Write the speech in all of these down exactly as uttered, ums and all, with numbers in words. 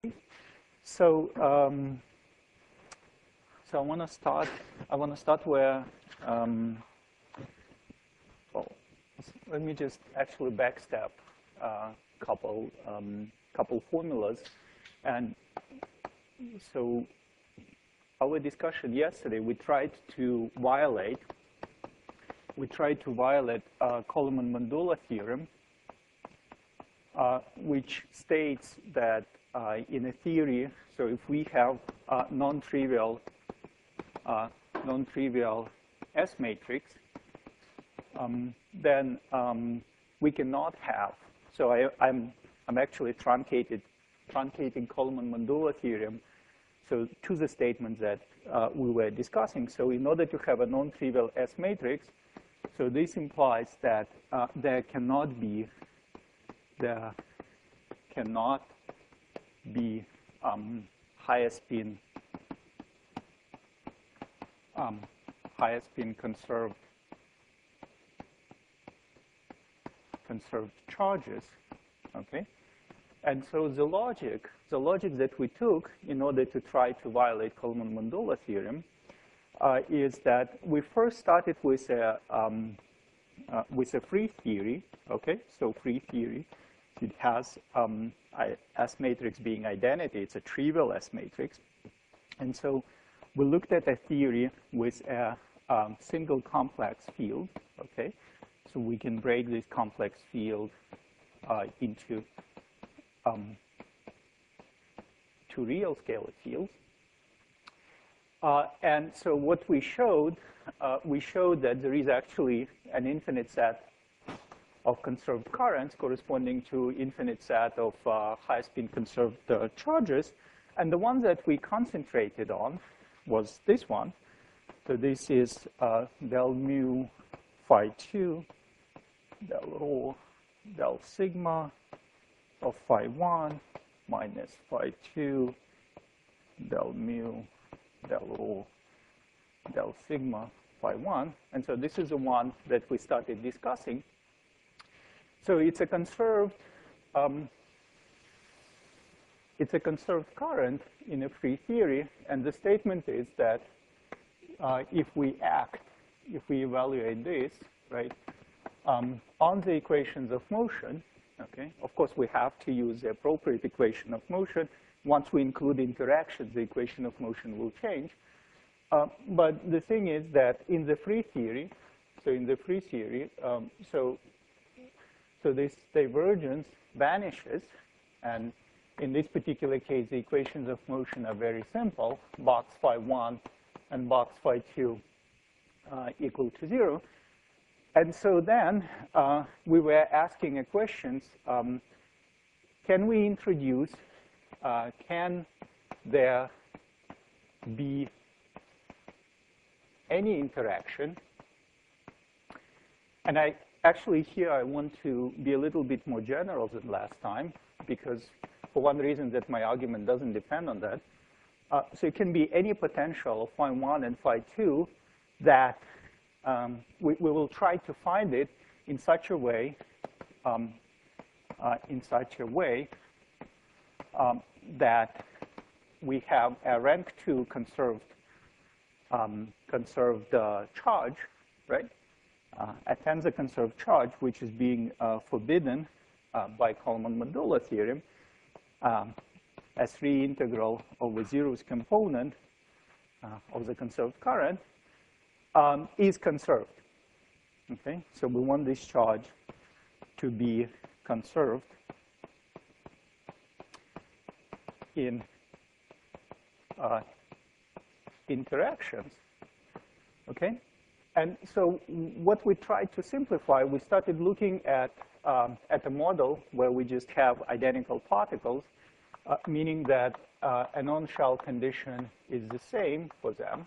So, um, so I want to start. I want to start where. Um, well, let me just actually backstep a uh, couple um, couple formulas, and so our discussion yesterday, we tried to violate. We tried to violate uh, Coleman-Mandula theorem, uh, which states that uh, in a theory, so if we have a non-trivial, uh, non-trivial S matrix, um, then um, we cannot have. So I, I'm I'm actually truncated, truncating Coleman-Mandula theorem. So to the statement that uh, we were discussing. So in order to have a non-trivial S matrix, so this implies that uh, there cannot be there cannot be um, higher spin um, higher spin conserved conserved charges. Okay, and so the logic the logic that we took in order to try to violate Coleman-Mandula theorem uh, is that we first started with a um, uh, with a free theory. Okay, so free theory. It has um, S matrix being identity. It's a trivial S matrix. And so we looked at a theory with a um, single complex field. Okay, so we can break this complex field uh, into um, two real scalar fields. Uh, and so what we showed, uh, we showed that there is actually an infinite set of conserved currents corresponding to infinite set of uh, high spin conserved uh, charges. And the one that we concentrated on was this one. So this is uh, del mu phi two, del rho, del sigma of phi one minus phi two, del mu, del rho, del sigma phi one. And so this is the one that we started discussing. So it's a conserved, um, it's a conserved current in a free theory, and the statement is that uh, if we act, if we evaluate this, right, um, on the equations of motion, okay, of course we have to use the appropriate equation of motion. Once we include interactions, the equation of motion will change. Uh, but the thing is that in the free theory, so in the free theory, um, so So this divergence vanishes, and in this particular case, the equations of motion are very simple. Box phi one and box phi two uh, equal to zero. And so then uh, we were asking a question, um, can we introduce, uh, can there be any interaction? And I Actually, here I want to be a little bit more general than last time, because for one reason that my argument doesn't depend on that. Uh, so it can be any potential of phi one and phi two that um, we, we will try to find it in such a way, um, uh, in such a way um, that we have a rank two conserved, um, conserved uh, charge, right? Uh, a tensor conserved charge, which is being uh, forbidden uh, by Coleman-Mandula theorem, um, as free integral over zeroth component uh, of the conserved current, um, is conserved. Okay, so we want this charge to be conserved in uh, interactions. Okay. And so what we tried to simplify, we started looking at, um, at a model where we just have identical particles, uh, meaning that uh, a non-shell condition is the same for them.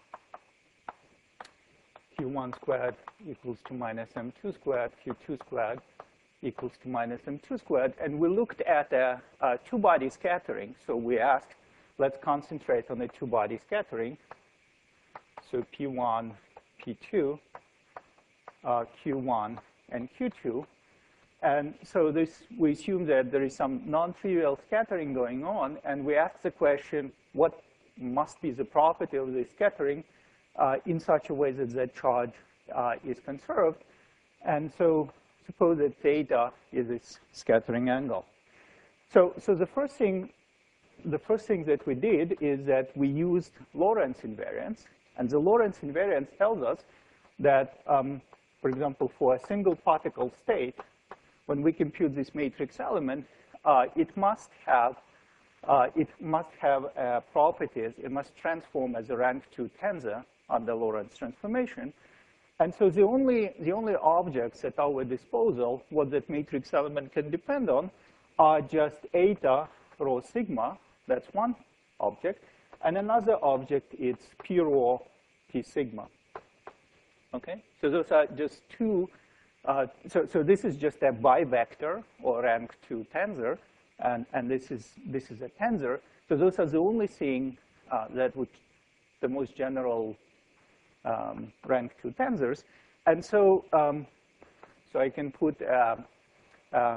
Q one squared equals to minus M two squared, Q two squared equals to minus M two squared. And we looked at a, a two-body scattering. So we asked, let's concentrate on the two-body scattering. So P one, P two, uh, Q one, and Q two. And so this, we assume that there is some non-trivial scattering going on, and we ask the question, what must be the property of this scattering uh, in such a way that that charge uh, is conserved? And so suppose that theta is this scattering angle. So, so the first thing, the first thing that we did is that we used Lorentz invariance, and the Lorentz invariance tells us that, um, for example, for a single particle state, when we compute this matrix element, uh, it must have uh, it must have uh, properties. It must transform as a rank two tensor under Lorentz transformation. And so the only the only objects at our disposal, what that matrix element can depend on, are just eta rho sigma. That's one object, and another object is p rho p sigma. Okay, so those are just two. Uh, so, so this is just a bivector or rank two tensor, and, and this is this is a tensor. So those are the only thing uh, that would the most general um, rank two tensors, and so um, so I can put a, a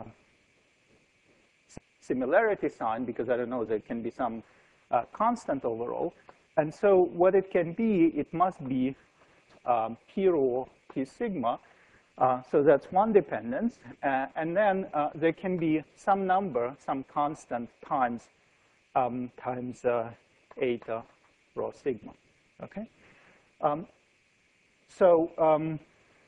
similarity sign because I don't know there can be some uh, constant overall, and so what it can be, it must be um, p rho p sigma. Uh, so that's one dependence. Uh, and then uh, there can be some number, some constant times um, times uh, eta rho sigma. Okay? Um, so um,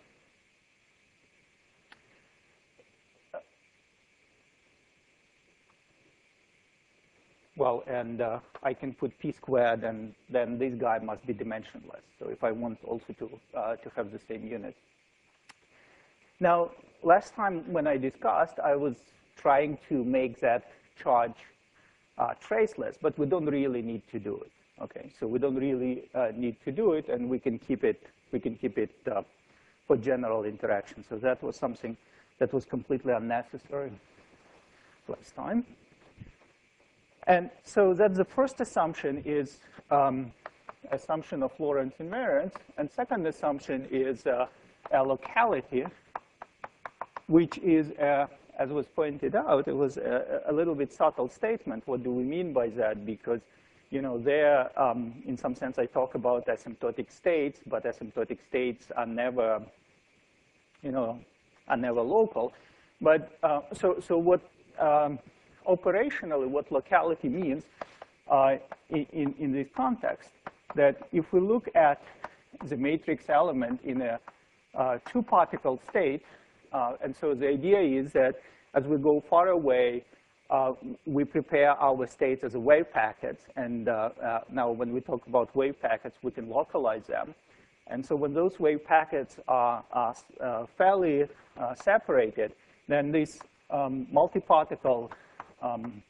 well, and uh, I can put p squared, and then this guy must be dimensionless. So if I want also to, uh, to have the same unit. Now, last time when I discussed, I was trying to make that charge uh, traceless, but we don't really need to do it. Okay, so we don't really uh, need to do it, and we can keep it. We can keep it uh, for general interaction. So that was something that was completely unnecessary last time. And so that's the first assumption is um, assumption of Lorentz invariance, and second assumption is uh, a locality, which is, uh, as was pointed out, it was a, a little bit subtle statement. What do we mean by that? Because, you know, there, um, in some sense, I talk about asymptotic states, but asymptotic states are never, you know, are never local. But uh, so, so what um, operationally, what locality means uh, in, in this context, that if we look at the matrix element in a uh, two-particle state, Uh, and so the idea is that as we go far away, uh, we prepare our states as wave packets. And uh, uh, now when we talk about wave packets, we can localize them. And so when those wave packets are, are uh, fairly uh, separated, then this um, multi-particle um,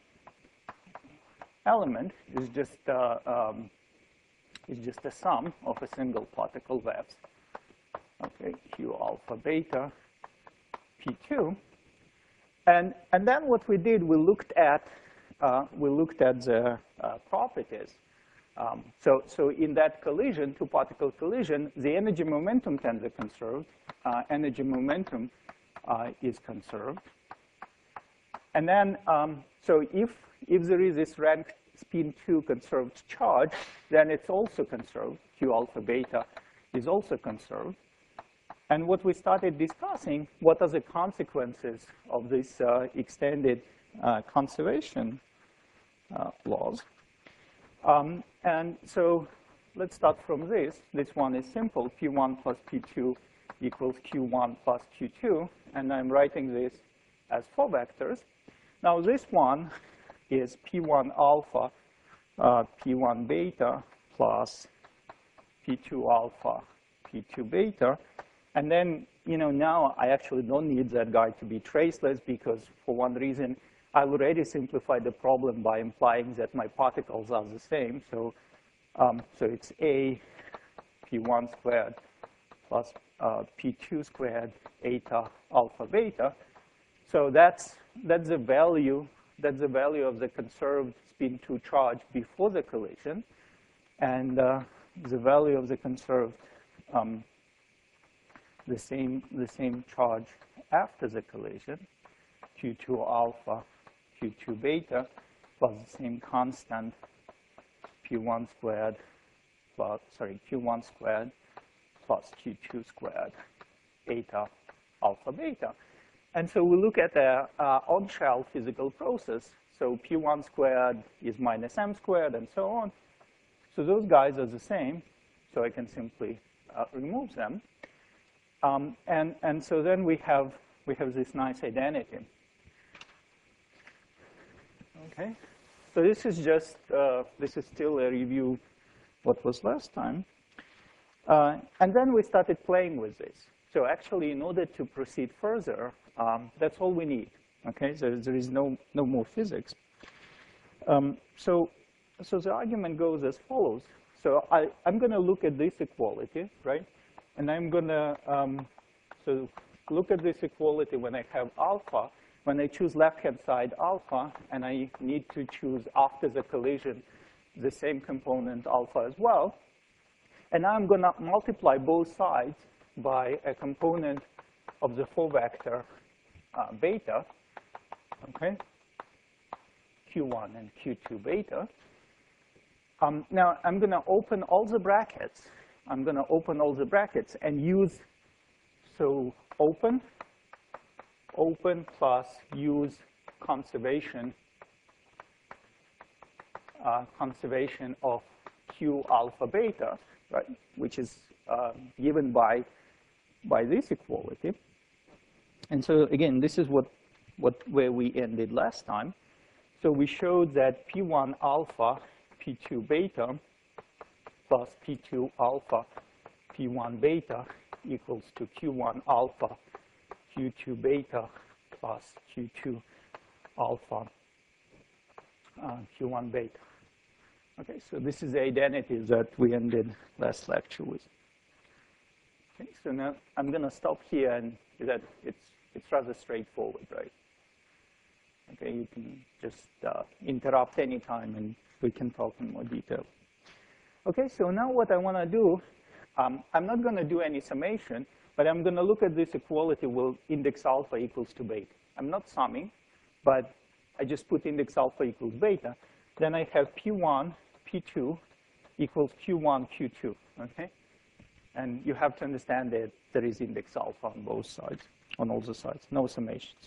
element is just, uh, um, is just a sum of a single particle webs. Okay, Q alpha beta. P two, and and then what we did, we looked at uh, we looked at the uh, properties. Um, so so in that collision, two particle collision, the energy momentum tensor conserved, uh, energy momentum uh, is conserved, and then um, so if if there is this rank spin two conserved charge, then it's also conserved. Q alpha beta is also conserved. And what we started discussing, what are the consequences of this uh, extended uh, conservation uh, laws? Um, and so let's start from this. This one is simple. P one plus P two equals Q one plus Q two. And I'm writing this as four vectors. Now this one is P one alpha, uh, P one beta plus P two alpha, P two beta. And then, you know, now I actually don't need that guy to be traceless because, for one reason, I already simplified the problem by implying that my particles are the same. So, um, so it's A P one squared plus uh, P two squared eta alpha beta. So that's that's the value that's the value of the conserved spin two charge before the collision, and uh, the value of the conserved um, the same the same charge after the collision, Q two alpha, Q two beta, plus the same constant, P one squared, plus, sorry, Q one squared plus Q two squared, eta alpha beta. And so we look at the uh, on-shell physical process. So P one squared is minus m squared, and so on. So those guys are the same. So I can simply uh, remove them. Um, and, and so then we have, we have this nice identity. Okay. So this is just, uh, this is still a review what was last time. Uh, and then we started playing with this. So actually, in order to proceed further, um, that's all we need. Okay, so there is no, no more physics. Um, so, so the argument goes as follows. So I, I'm going to look at this equality, right? And I'm going to um, so look at this equality when I have alpha. When I choose left-hand side alpha, and I need to choose after the collision the same component alpha as well. And now I'm going to multiply both sides by a component of the four vector uh, beta, okay, Q one and Q two beta. Um, now, I'm going to open all the brackets. I'm going to open all the brackets and use, so open, open plus use conservation, uh, conservation of Q alpha beta, right, which is uh, given by, by this equality. And so again, this is what, what where we ended last time. So we showed that P one alpha, P two beta, plus P two alpha, P one beta equals to Q one alpha, Q two beta plus Q two alpha, uh, Q one beta. Okay, so this is the identity that we ended last lecture with. Okay, so now I'm going to stop here, and that it's it's rather straightforward, right? Okay, you can just uh, interrupt anytime, and we can talk in more detail. Okay, so now what I want to do, um, I'm not going to do any summation, but I'm going to look at this equality with index alpha equals to beta. I'm not summing, but I just put index alpha equals beta. Then I have P one, P two equals Q one, Q two, okay? And you have to understand that there is index alpha on both sides, on all the sides, no summations.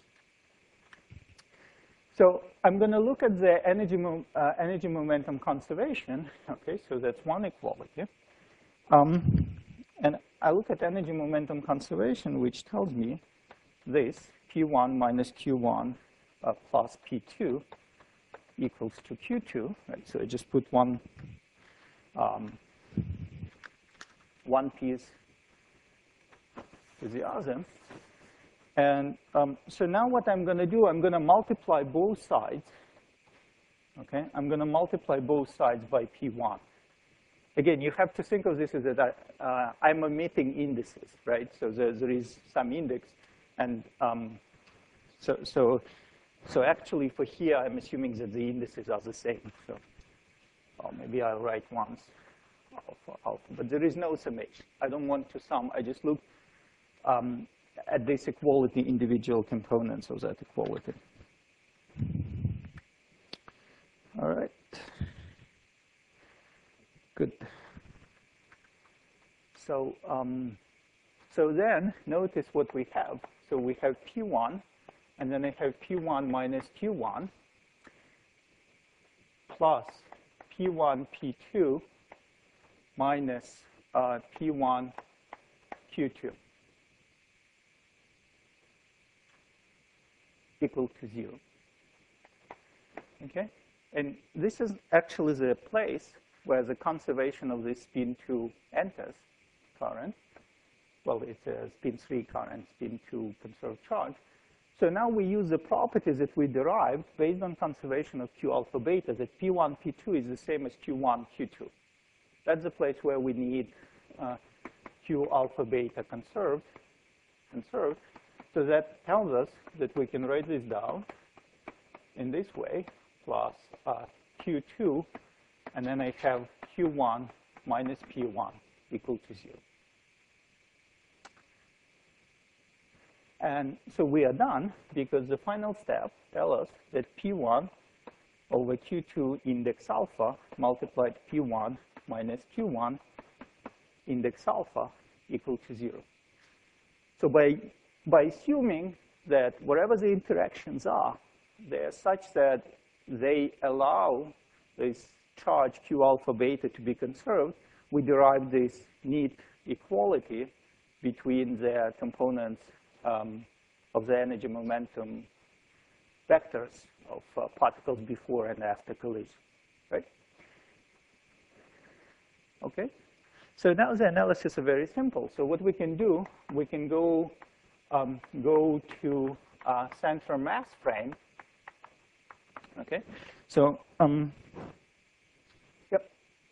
So I'm going to look at the energy, mo uh, energy momentum conservation. Okay, so that's one equality. Um, and I look at energy momentum conservation, which tells me this, P one minus Q one uh, plus P two equals to Q two. Right? So I just put one, um, one piece to the other. And um, so now what I'm going to do, I'm going to multiply both sides. Okay, I'm going to multiply both sides by P one. Again, you have to think of this as that I, uh, I'm omitting indices, right? So there, there is some index, and um, so so so actually for here, I'm assuming that the indices are the same. So well, maybe I'll write once alpha alpha, but there is no summation. I don't want to sum. I just look um, at this equality, individual components of that equality. All right. Good. So, um, so then notice what we have. So we have P one, and then I have P one minus Q one plus P one P two minus uh, P one Q two. Equal to zero. Okay? And this is actually the place where the conservation of this spin two enters current. Well, it's a spin three current, spin two conserved charge. So now we use the properties that we derived based on conservation of Q alpha beta, that P one, P two is the same as Q one, Q two. That's the place where we need uh, Q alpha beta conserved, conserved. So that tells us that we can write this down in this way, plus uh, Q two, and then I have Q one minus P one equal to zero. And so we are done because the final step tells us that P one over Q two index alpha multiplied P one minus Q one index alpha equal to zero. So by, by assuming that whatever the interactions are, they are such that they allow this charge Q alpha beta to be conserved, we derive this neat equality between the components um, of the energy momentum vectors of uh, particles before and after collision, right? Okay. So now the analysis is very simple. So what we can do, we can go um, go to uh, center mass frame. Okay. So um, yep.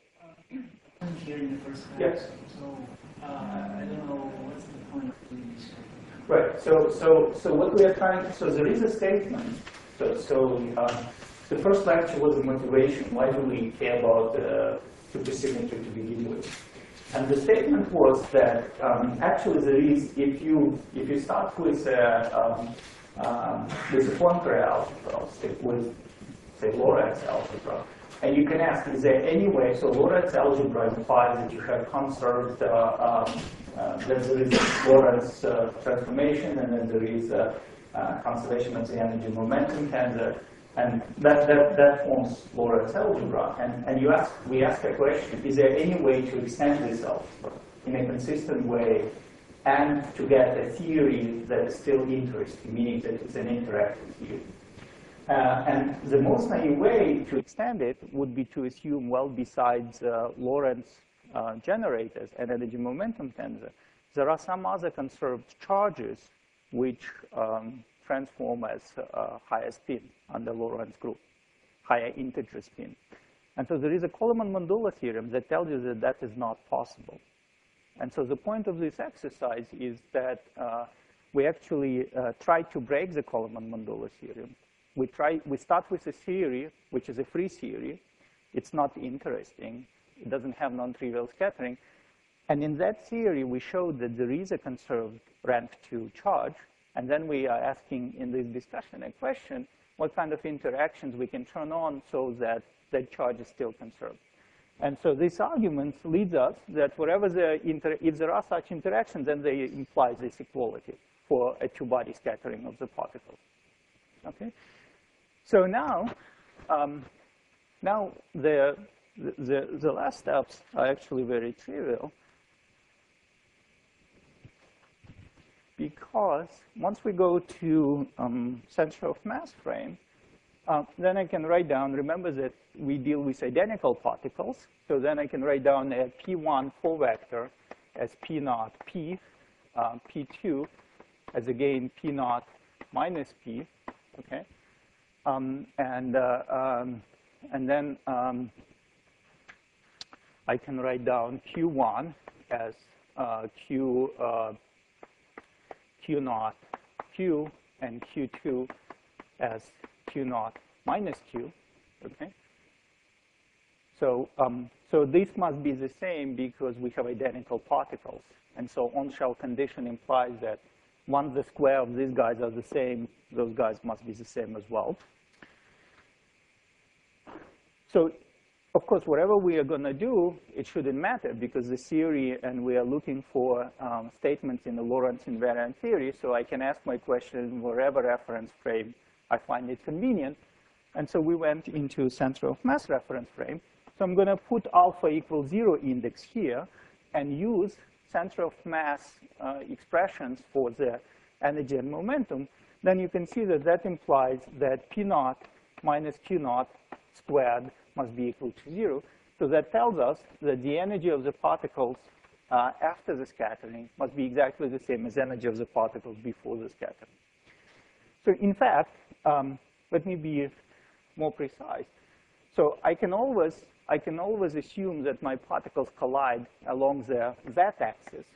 Uh, here in the first class. Yes. So uh, I don't know what's the point of doing this. Right. So so so what we are trying. So there is a statement. So so uh, the first lecture was the motivation. Why do we care about uh, supersymmetry to begin with? And the statement was that um, actually there is, if you if you start with a um, um, with a Poincare algebra, with say Lorentz algebra, and you can ask, is there any way? So Lorentz algebra implies that you have conserved uh, um, uh, that there is a Lorentz uh, transformation, and then there is a uh, conservation of the energy momentum tensor. And that, that, that forms Lorentz algebra. And, and you ask, we ask a question, is there any way to extend this algebra in a consistent way and to get a theory that is still interesting, meaning that it's an interactive theory? Uh, and the most naive way to extend it would be to assume, well, besides uh, Lorentz uh, generators and energy momentum tensor, there are some other conserved charges which um, transform as uh, higher spin under Lorentz group, higher integer spin. And so there is a Coleman-Mandula theorem that tells you that that is not possible. And so the point of this exercise is that uh, we actually uh, try to break the Coleman-Mandula theorem. We, try, we start with a theory, which is a free theory. It's not interesting. It doesn't have non-trivial scattering. And in that theory, we showed that there is a conserved rank two charge. And then we are asking in this discussion a question, what kind of interactions we can turn on so that that charge is still conserved. And so this argument leads us that wherever the inter if there are such interactions, then they imply this equality for a two-body scattering of the particles. Okay. So now, um, now the, the the last steps are actually very trivial. Because once we go to um, center of mass frame, uh, then I can write down, remember that we deal with identical particles. So then I can write down a P one four vector as P naught P, uh, P two as again P naught minus P, okay? Um, and, uh, um, and then um, I can write down Q one as uh, Q uh, Q naught Q and Q two as Q naught minus Q, okay? So, um, so this must be the same because we have identical particles. And so on-shell condition implies that once the square of these guys are the same, those guys must be the same as well. So, of course, whatever we are going to do, it shouldn't matter because the theory, and we are looking for um, statements in the Lorentz invariant theory, so I can ask my question wherever reference frame I find it convenient. And so we went into center of mass reference frame. So I'm going to put alpha equals zero index here and use center of mass uh, expressions for the energy and momentum. Then you can see that that implies that P naught minus Q naught squared must be equal to zero. So that tells us that the energy of the particles uh, after the scattering must be exactly the same as energy of the particles before the scattering. So in fact, um, let me be more precise. So I can always, I can always assume that my particles collide along the z-axis.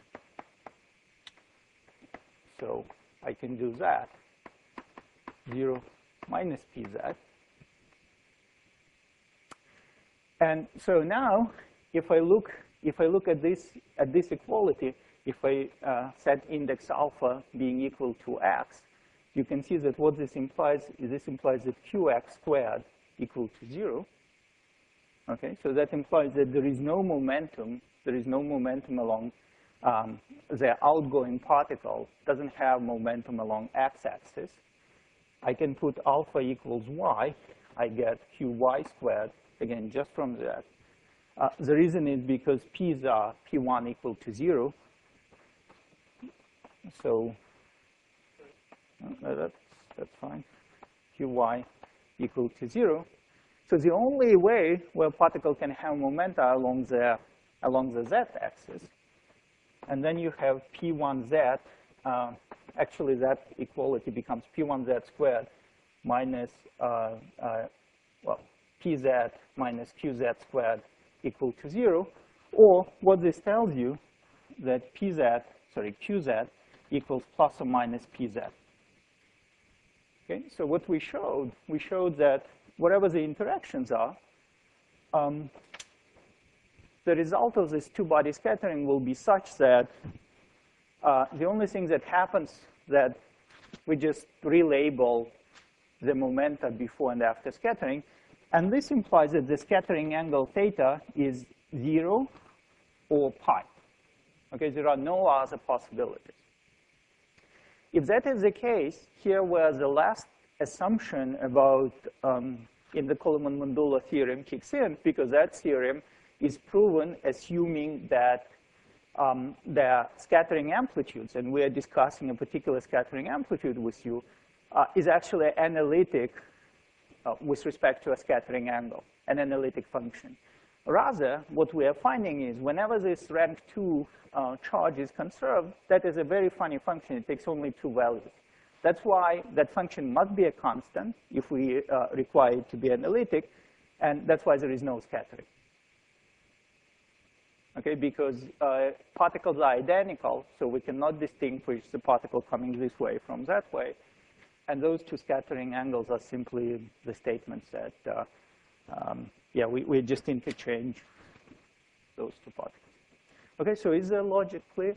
So I can do that, zero minus pz. And so now, if I look, if I look at this at this equality, if I uh, set index alpha being equal to x, you can see that what this implies is this implies that qx squared equal to zero. Okay, so that implies that there is no momentum, there is no momentum along um, the outgoing particle, doesn't have momentum along x-axis. I can put alpha equals y, I get qy squared, again, just from that. Uh, the reason is because p's are p one equal to zero. So uh, that's, that's fine. Qy equal to zero. So the only way where a particle can have momenta along the, along the z-axis, and then you have p one z, uh, actually that equality becomes p one z squared minus, uh, uh, well, pz minus qz squared equal to zero, or what this tells you, that pz, sorry, qz equals plus or minus pz. Okay, so what we showed, we showed that whatever the interactions are, um, the result of this two-body scattering will be such that uh, the only thing that happens that we just relabel the momenta before and after scattering, and this implies that the scattering angle theta is zero or pi. Okay, there are no other possibilities. If that is the case, here where the last assumption about um, in the Coleman-Mundula theorem kicks in, because that theorem is proven assuming that um, the scattering amplitudes, and we are discussing a particular scattering amplitude with you, uh, is actually analytic uh, with respect to a scattering angle, an analytic function. Rather, what we are finding is whenever this rank two uh, charge is conserved, that is a very funny function. It takes only two values. That's why that function must be a constant if we uh, require it to be analytic, and that's why there is no scattering. Okay, because uh, particles are identical, so we cannot distinguish the particle coming this way from that way. And those two scattering angles are simply the statements that, uh, um, yeah, we, we just interchange those two particles. Okay, so is the logic clear?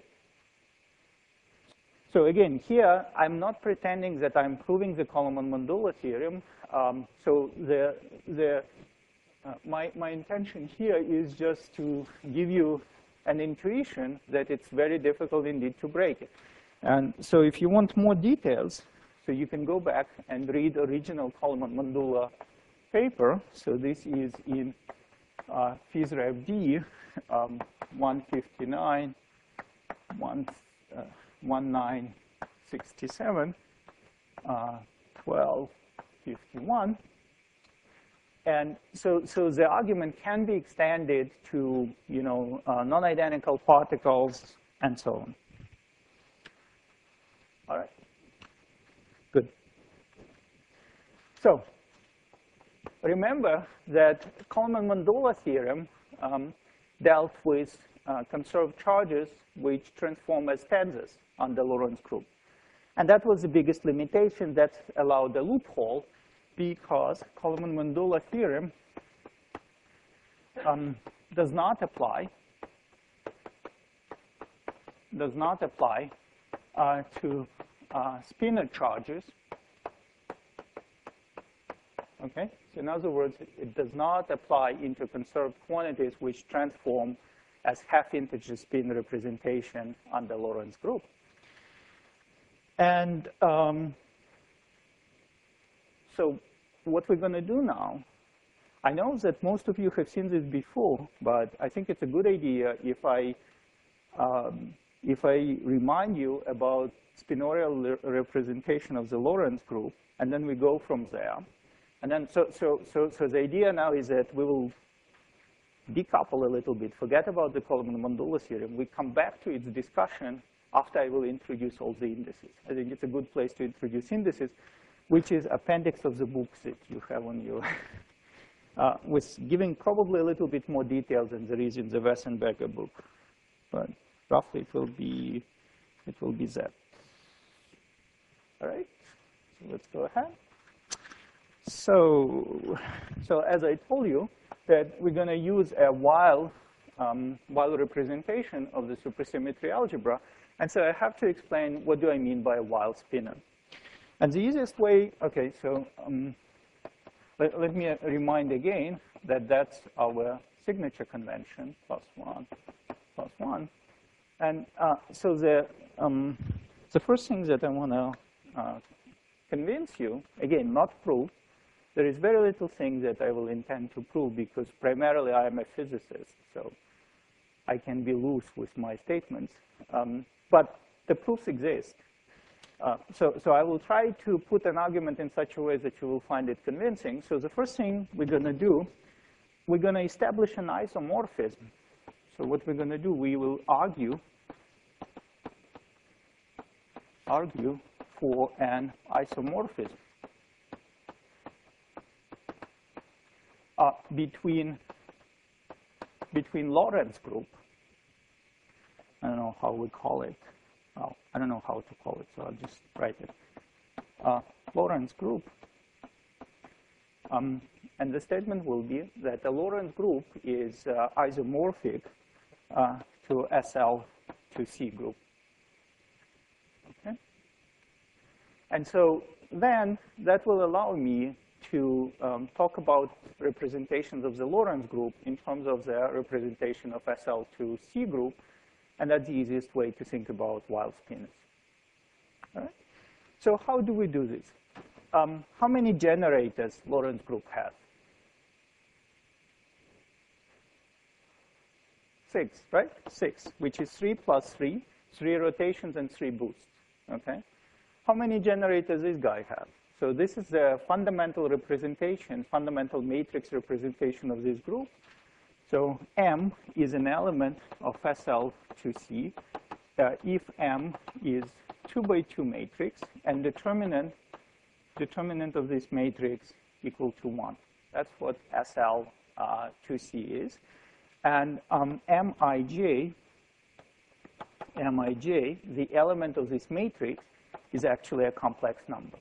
So again, here, I'm not pretending that I'm proving the Coleman-Mundula theorem. Um, so the, the, uh, my, my intention here is just to give you an intuition that it's very difficult indeed to break it. And so if you want more details, so you can go back and read original Coleman-Mundula paper. So this is in uh, PhysRev D, um, one fifty-nine, one, uh, nineteen sixty-seven, uh, twelve fifty-one. And so, so the argument can be extended to, you know, uh, non-identical particles and so on. All right. Good. So remember that Coleman-Mundula theorem um, dealt with uh, conserved charges which transform as tensors on the Lorentz group. And that was the biggest limitation that allowed the loophole, because Coleman-Mundula theorem um, does not apply, does not apply uh, to uh, spinor charges. Okay, so in other words, it, it does not apply into conserved quantities which transform as half-integer spin representation on the Lorentz group. And um, so what we're going to do now, I know that most of you have seen this before, but I think it's a good idea if I, um, if I remind you about spinorial representation of the Lorentz group, and then we go from there. And then, so, so, so, so the idea now is that we will decouple a little bit, forget about the Coleman-Mundula theorem. We come back to its discussion after I will introduce all the indices. I think it's a good place to introduce indices, which is appendix of the books that you have on your, uh, with giving probably a little bit more detail than there is in the Wessenberger book. But roughly it will be, it will be that. All right, so let's go ahead. So, so as I told you, that we're going to use a while um, Weyl representation of the supersymmetry algebra. And so I have to explain what do I mean by a Weyl spinor. And the easiest way, okay, so um, let, let me remind again that that's our signature convention, plus one, plus one. And uh, so the, um, the first thing that I want to uh, convince you, again, not prove, there is very little thing that I will intend to prove because primarily I am a physicist, so I can be loose with my statements. Um, but the proofs exist. Uh, so, so I will try to put an argument in such a way that you will find it convincing. So the first thing we're going to do, we're going to establish an isomorphism. So what we're going to do, we will argue, argue for an isomorphism uh, between, between Lorentz group. I don't know how we call it. Oh, I don't know how to call it, so I'll just write it. Uh, Lorentz group. Um, and the statement will be that the Lorentz group is uh, isomorphic uh, to S L to C group. Okay? And so then that will allow me to um, talk about representations of the Lorentz group in terms of the representation of S L to C group. And that's the easiest way to think about Weyl spinors. All right? So how do we do this? Um, how many generators Lorentz group has? Six, right? Six, which is three plus three, three rotations and three boosts. Okay? How many generators this guy has? So this is the fundamental representation, fundamental matrix representation of this group. So M is an element of S L to C uh, if M is two by two matrix and determinant, determinant of this matrix equal to one. That's what S L uh, to C is. And um, Mij, Mij, the element of this matrix, is actually a complex number.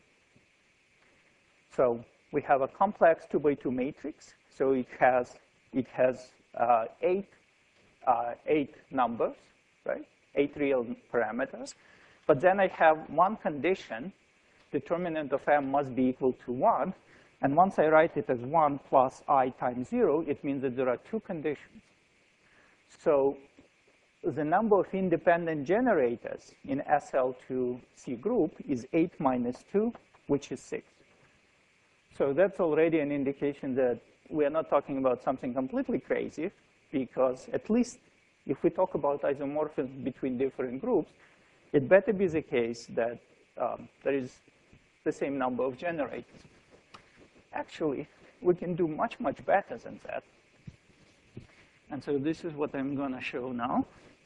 So we have a complex two by two matrix. So it has, it has Uh, eight, uh, eight numbers, right? Eight real parameters. But then I have one condition, determinant of M must be equal to one. And once I write it as one plus I times zero, it means that there are two conditions. So the number of independent generators in S L to C group is eight minus two, which is six. So that's already an indication that we are not talking about something completely crazy, because at least if we talk about isomorphism between different groups, it better be the case that um, there is the same number of generators. Actually, we can do much, much better than that. And so this is what I'm going to show now.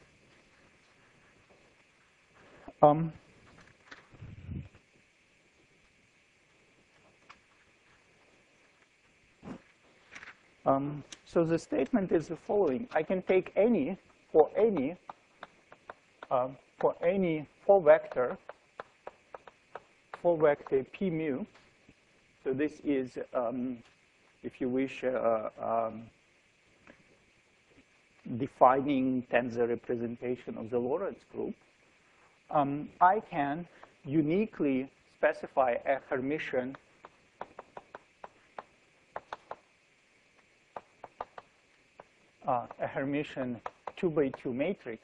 Um, Um, so the statement is the following. I can take any, for any, uh, for any four vector, four vector P mu. So this is, um, if you wish, uh, um, defining tensor representation of the Lorentz group. Um, I can uniquely specify a Hermitian Uh, a Hermitian two by two matrix,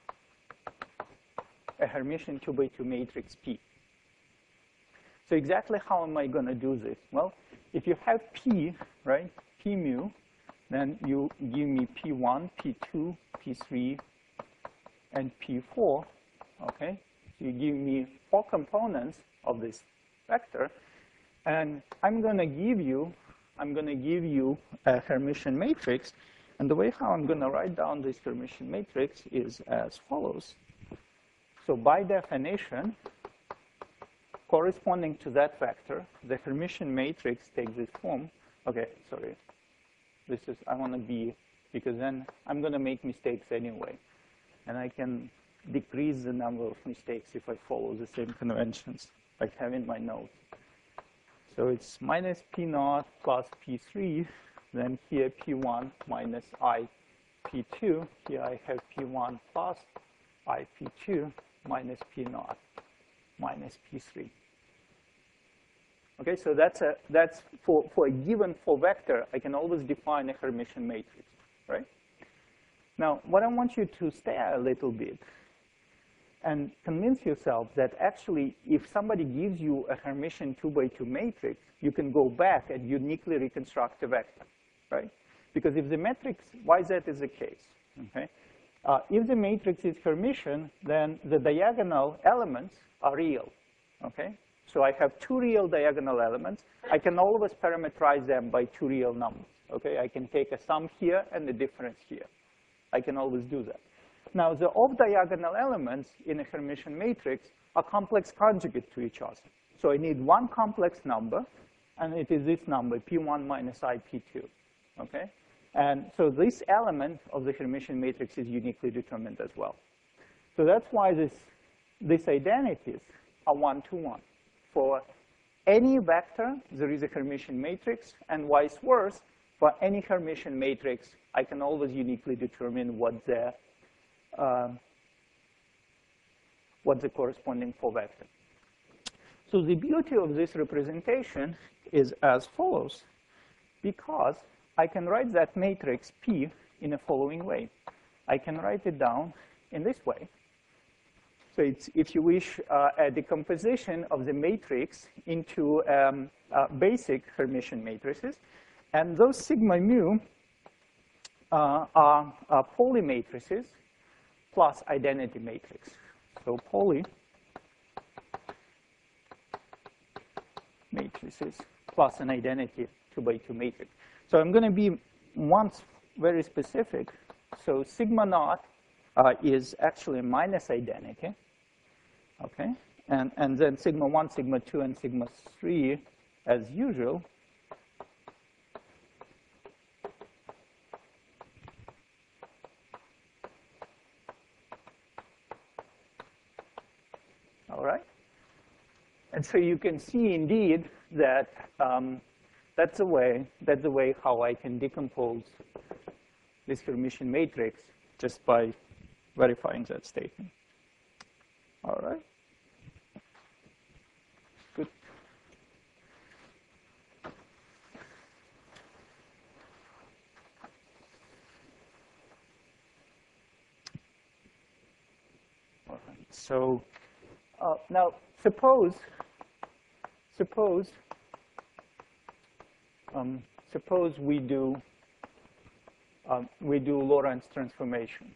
a Hermitian two by two matrix P. So exactly how am I going to do this? Well, if you have P, right, P mu, then you give me P one, P two, P three, and P four, okay? So you give me four components of this vector, and I'm going to give you, I'm going to give you a Hermitian matrix. And the way how I'm going to write down this Hermitian matrix is as follows. So by definition, corresponding to that vector, the Hermitian matrix takes this form. Okay, sorry. This is, I want to be, because then I'm going to make mistakes anyway. And I can decrease the number of mistakes if I follow the same conventions, like having my notes. So it's minus P naught plus P three. Then here P one minus I P two. Here I have P one plus I P two minus P naught minus P three. Okay, so that's a that's for for a given four vector, I can always define a Hermitian matrix, right? Now, what I want you to stare a little bit and convince yourself that actually, if somebody gives you a Hermitian two by two matrix, you can go back and uniquely reconstruct a vector, right? Because if the matrix Y Z is the case, okay, uh, if the matrix is Hermitian, then the diagonal elements are real, okay? So I have two real diagonal elements. I can always parameterize them by two real numbers, okay? I can take a sum here and a difference here. I can always do that. Now, the off-diagonal elements in a Hermitian matrix are complex conjugate to each other. So I need one complex number, and it is this number, P one minus I P two, okay? And so this element of the Hermitian matrix is uniquely determined as well. So that's why this, these identities are one-to-one. For any vector, there is a Hermitian matrix, and vice versa. For any Hermitian matrix, I can always uniquely determine what the, uh, what the corresponding four vector. So the beauty of this representation is as follows, because I can write that matrix P in the following way. I can write it down in this way. So it's, if you wish, uh, a decomposition of the matrix into um, uh, basic Hermitian matrices. And those sigma mu uh, are, are Pauli matrices plus identity matrix. So Pauli matrices plus an identity two by two matrix. So I'm going to be once very specific. So sigma naught uh, is actually minus identity. Okay, and, and then sigma one, sigma two, and sigma three, as usual, all right? And so you can see indeed that um, that's the way, that's the way how I can decompose this Hermitian matrix just by verifying that statement. All right. Good. All right. So uh, now suppose, suppose, um, suppose we do um, we do Lorentz transformation.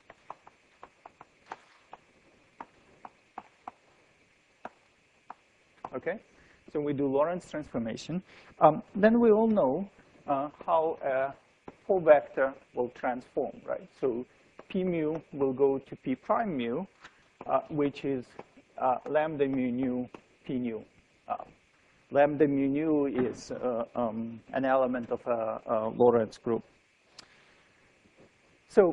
Okay, so we do Lorentz transformation. Um, then we all know uh, how a four vector will transform, right? So P mu will go to P prime mu, uh, which is uh, lambda mu nu P nu. Uh, lambda mu nu is uh, um, an element of a, a Lorentz group. So,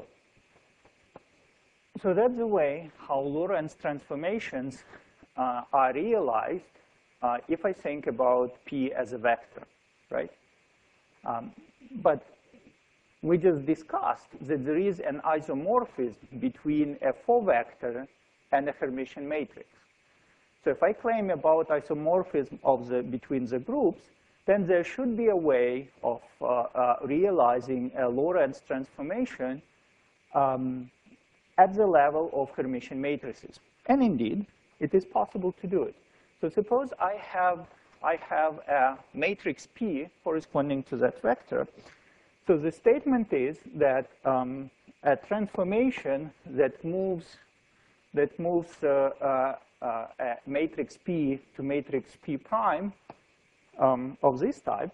so that's the way how Lorentz transformations uh, are realized. Uh, if I think about P as a vector, right? Um, but we just discussed that there is an isomorphism between a four vector and a Hermitian matrix. So if I claim about isomorphism of the, between the groups, then there should be a way of uh, uh, realizing a Lorentz transformation um, at the level of Hermitian matrices. And indeed, it is possible to do it. So suppose I have, I have a matrix P corresponding to that vector. So the statement is that um, a transformation that moves, that moves uh, uh, uh, a matrix P to matrix P prime um, of this type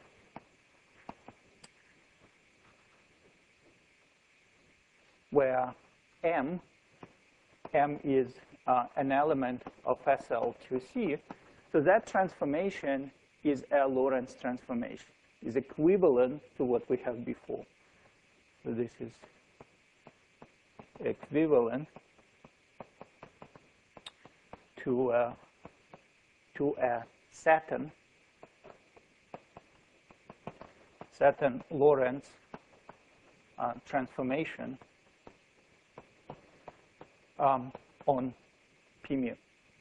where M, M is uh, an element of S L two C. So that transformation is a Lorentz transformation, is equivalent to what we have before. So this is equivalent to a, to a Saturn, Saturn Lorentz uh, transformation um, on P mu.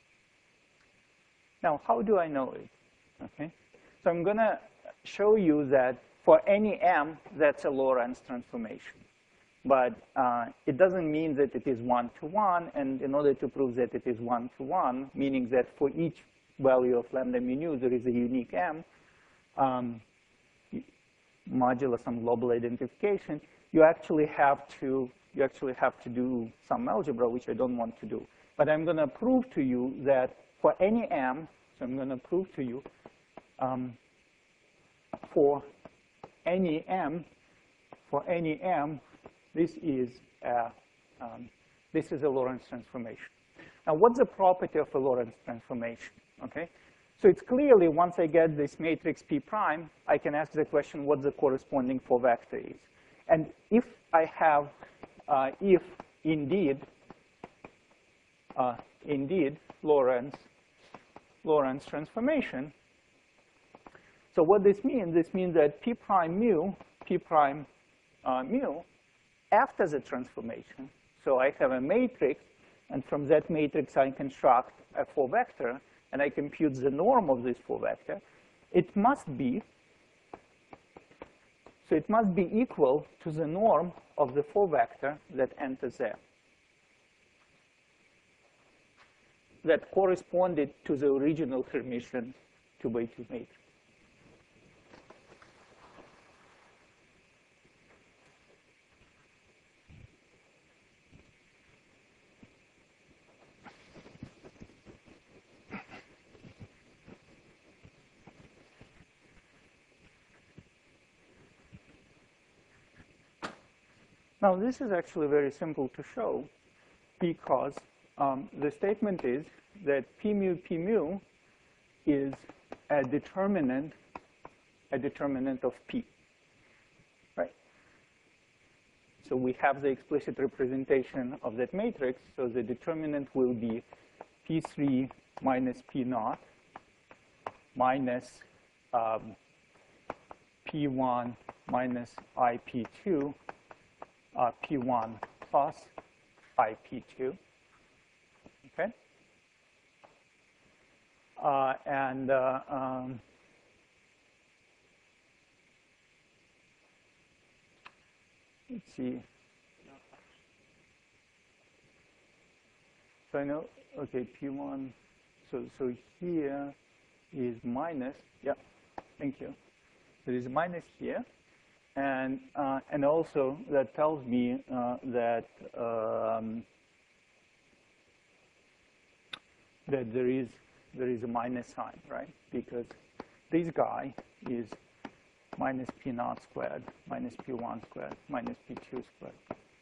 Now, how do I know it? Okay, so I'm going to show you that for any m, that's a Lorentz transformation. But uh, it doesn't mean that it is one-to-one. And in order to prove that it is one-to-one, meaning that for each value of lambda mu nu, there is a unique m, um, modulo some global identification, you actually have to you actually have to do some algebra, which I don't want to do. But I'm going to prove to you that for any m, so I'm going to prove to you um, for any m, for any m, this is a um, this is a Lorentz transformation. Now, what's the property of a Lorentz transformation? Okay, so it's clearly once I get this matrix P prime, I can ask the question what the corresponding four vector is. And if I have, uh, if indeed, uh, indeed Lorentz Lorentz transformation. So what this means? This means that P prime mu, P prime uh, mu, after the transformation. So I have a matrix, and from that matrix I construct a four vector, and I compute the norm of this four vector. It must be, so it must be equal to the norm of the four vector that enters there, that corresponded to the original Hermitian two by two matrix. Now, this is actually very simple to show because um, the statement is that P mu P mu is a determinant, a determinant of P, right? So we have the explicit representation of that matrix. So the determinant will be P three minus P naught minus um, P one minus I P two. Uh, P one plus I P two, okay? Uh, and uh, um, let's see. So I know, okay, P one. So so here is minus. Yeah, thank you. There is a minus here. And, uh, and also that tells me uh, that, um, that there is, there is a minus sign, right? Because this guy is minus P naught squared, minus P one squared, minus P two squared,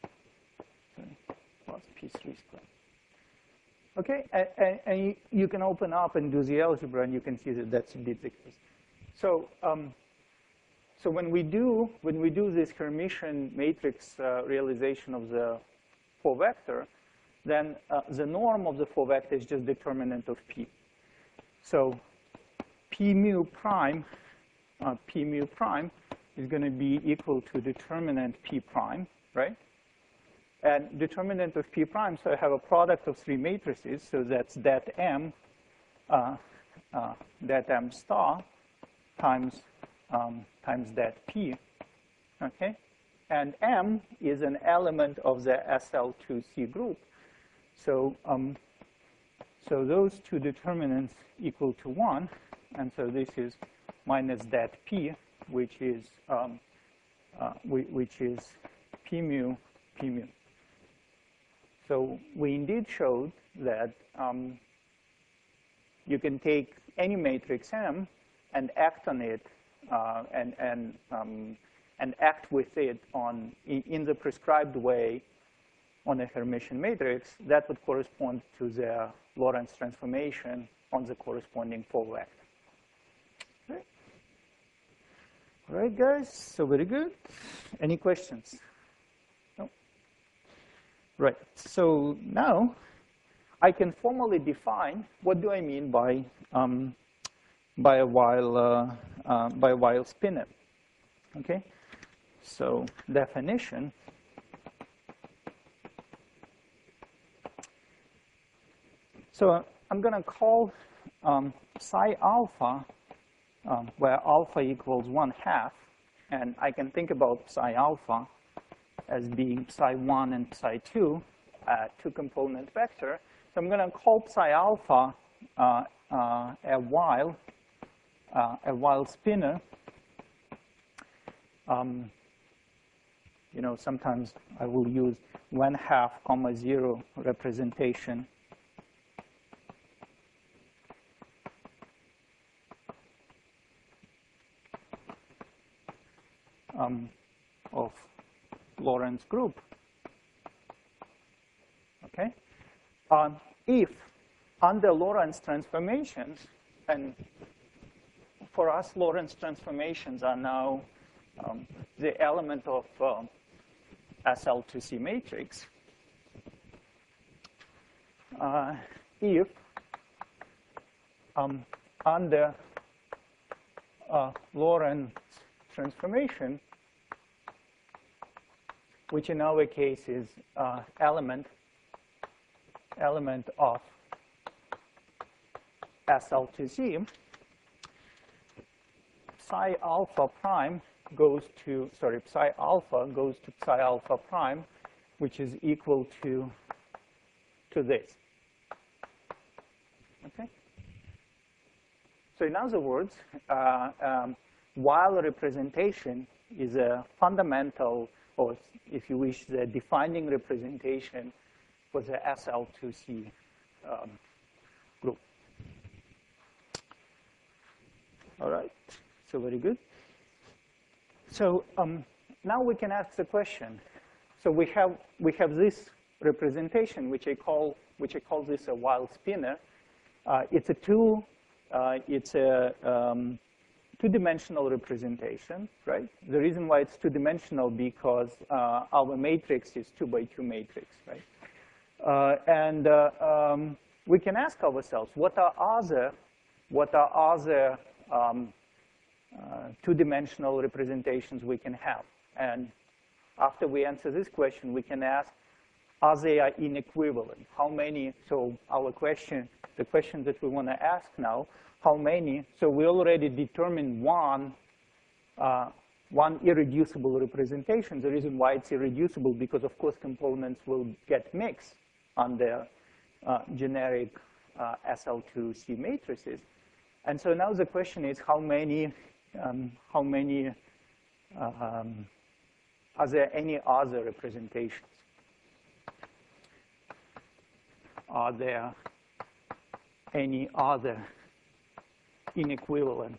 so plus P three squared. Okay, and, and you can open up and do the algebra, and you can see that that's indeed the case. So, um, So when we do when we do this Hermitian matrix uh, realization of the four vector, then uh, the norm of the four vector is just determinant of P. So P mu prime, uh, P mu prime is going to be equal to determinant P prime, right? And determinant of P prime. So I have a product of three matrices. So that's that M, uh, uh, that M star times. Um, times that P, okay? And M is an element of the S L two C group. So, um, so those two determinants equal to one, and so this is minus that P, which is, um, uh, which is P mu, P mu. So we indeed showed that um, you can take any matrix M and act on it Uh, and and um, and act with it on in, in the prescribed way on a Hermitian matrix, that would correspond to the Lorentz transformation on the corresponding four vector. Okay. All right, guys. So very good. Any questions? No. Right. So now I can formally define what do I mean by um, by a while uh, uh, by a while spinner. Okay, so definition So I'm going to call um, psi alpha, um, where alpha equals one half, and I can think about psi alpha as being psi one and psi two, uh, two-component vector. So I'm going to call psi alpha uh, uh, a while, uh, a while spinner. Um, you know, sometimes I will use one half comma zero representation. Um, of Lorentz group. Okay, um, if under Lorentz transformations, and for us Lorentz transformations are now um, the element of uh, S L two C matrix. Uh, if um, under uh, Lorentz transformation, which in our case is uh, element, element of S L two C, psi alpha prime goes to, sorry, psi alpha goes to psi alpha prime, which is equal to, to this. Okay? So in other words, uh, um, while representation is a fundamental, or if you wish, the defining representation for the S L two C um, group. All right, so very good. So um, now we can ask the question. So we have we have this representation, which I call which I call this a while spinner. Uh, it's a two. Uh, it's a um, two-dimensional representation, right? The reason why it's two-dimensional because uh, our matrix is two by two matrix, right? Uh, and uh, um, we can ask ourselves, what are other, what are other um, uh, two-dimensional representations we can have? And after we answer this question, we can ask, are they inequivalent? How many? So our question, the question that we want to ask now. How many? So we already determined one, uh, one irreducible representation. The reason why it's irreducible because, of course, components will get mixed on their uh, generic uh, S L two C matrices. And so now the question is how many, um, how many, um, are there any other representations? Are there any other inequivalent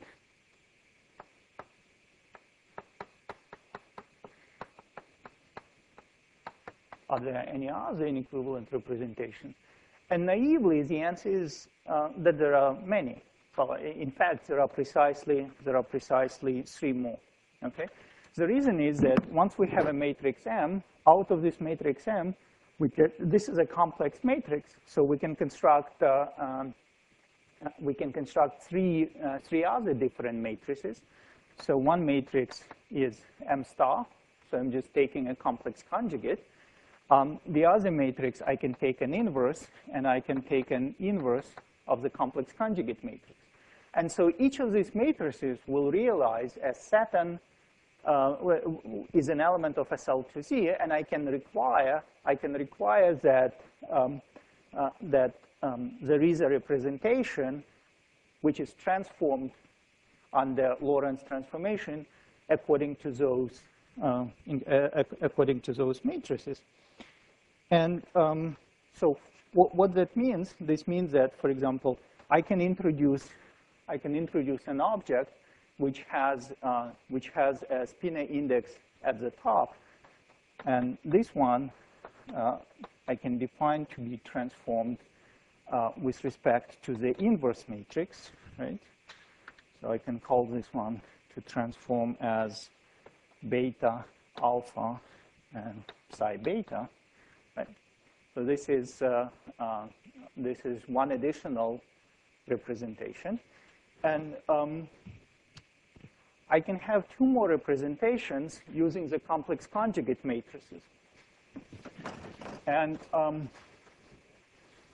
Are there any other inequivalent representations? And naively, the answer is uh, that there are many. Well, in fact, there are precisely there are precisely three more. Okay. The reason is that once we have a matrix M, out of this matrix M, we get, this is a complex matrix, so we can construct uh, um, we can construct three uh, three other different matrices. So one matrix is M star. So I'm just taking a complex conjugate. Um, the other matrix, I can take an inverse, and I can take an inverse of the complex conjugate matrix. And so each of these matrices will realize as Saturn uh, is an element of S L two C, and I can require I can require that um, uh, that um, there is a representation which is transformed under Lorentz transformation according to those uh, in, uh, according to those matrices. And um, so what, what that means, this means that, for example, I can introduce, I can introduce an object which has, uh, which has a spinor index at the top. And this one uh, I can define to be transformed uh, with respect to the inverse matrix, right? So I can call this one to transform as beta, alpha, and psi beta. Right. So this is uh, uh, this is one additional representation, and um, I can have two more representations using the complex conjugate matrices. And um,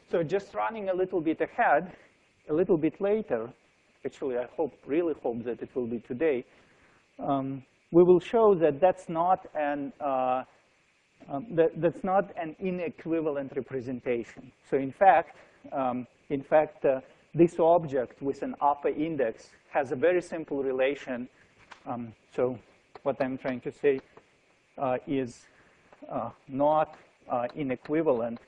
So just running a little bit ahead, a little bit later, actually I hope, really hope that it will be today, um, we will show that that's not an, uh, um, that, that's not an inequivalent representation. So in fact, um, in fact, uh, this object with an upper index has a very simple relation. Um, so what I'm trying to say uh, is uh, not uh, inequivalent,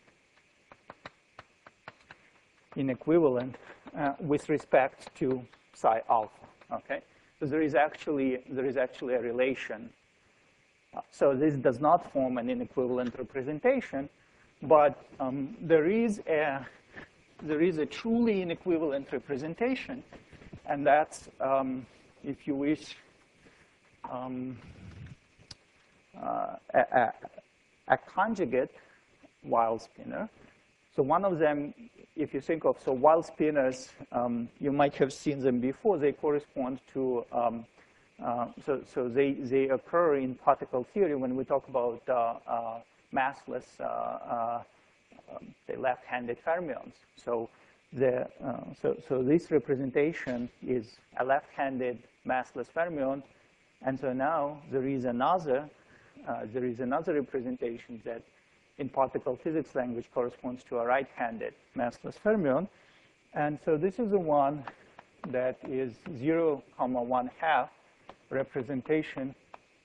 inequivalent uh, with respect to psi alpha. Okay, so there is actually there is actually a relation. Uh, so this does not form an inequivalent representation, but um, there is a there is a truly inequivalent representation, and that's, um, if you wish, um, uh, a, a, a conjugate Weil spinor. So one of them, if you think of, so Weil spinors, um, you might have seen them before. They correspond to, um, uh, so, so they, they occur in particle theory when we talk about uh, uh, massless, uh, uh, um, say, left-handed fermions. So, the, uh, so, so this representation is a left-handed massless fermion, and so now there is another, uh, there is another representation that in particle physics language corresponds to a right-handed massless fermion. And so this is the one that is zero comma one half representation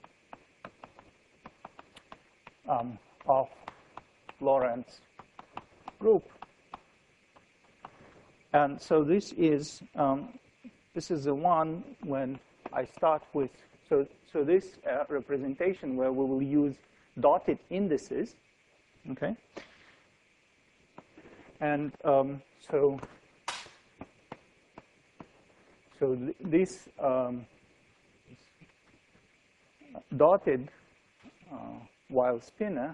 um, of Lorentz group. And so this is um, this is the one when I start with, so, so this uh, representation where we will use dotted indices. Okay, and um, so so th this um, dotted uh, Weil spinor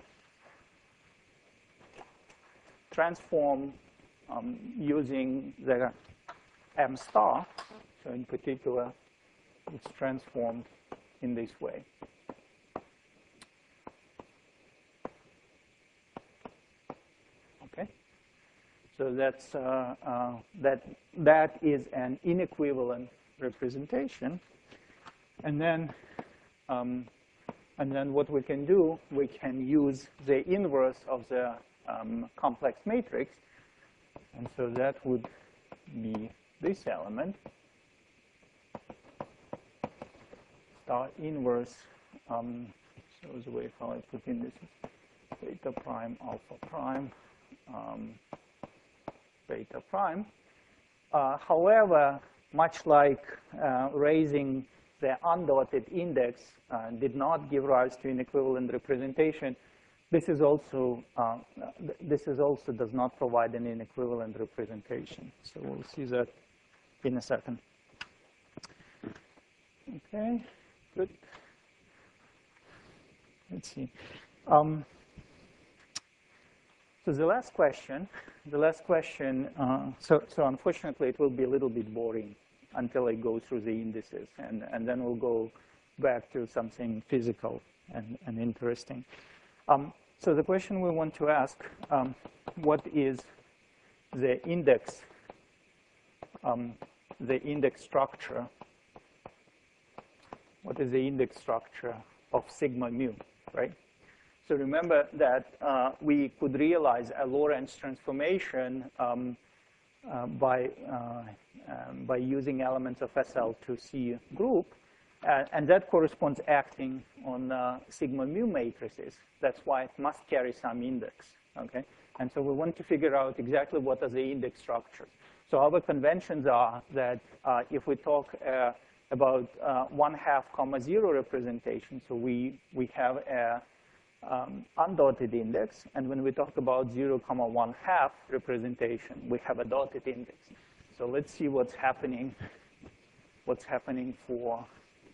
transform um, using the M star. So in particular, it's transformed in this way. So that's uh, uh, that that is an inequivalent representation, and then um, and then what we can do, we can use the inverse of the um, complex matrix, and so that would be this element, star inverse. Um, so the way how I put in this is beta prime alpha prime. Um, beta prime. Uh, however, much like uh, raising the undotted index uh, did not give rise to an equivalent representation, this is also uh, this is also does not provide an inequivalent representation. So we'll see that in a second. Okay, good. Let's see. Um, So the last question, the last question, uh, so, so unfortunately it will be a little bit boring until I go through the indices, and, and then we'll go back to something physical and, and interesting. Um, so the question we want to ask, um, what is the index, um, the index structure, what is the index structure of sigma mu, right? So remember that uh, we could realize a Lorentz transformation um, uh, by, uh, um, by using elements of S L to C group, uh, and that corresponds acting on uh, sigma mu matrices. That's why it must carry some index, okay? And so we want to figure out exactly what are the index structures. So our conventions are that uh, if we talk uh, about uh, one half comma zero representation, so we, we have a Um, undotted index, and when we talk about zero comma one half representation, we have a dotted index. So let's see what's happening. What's happening for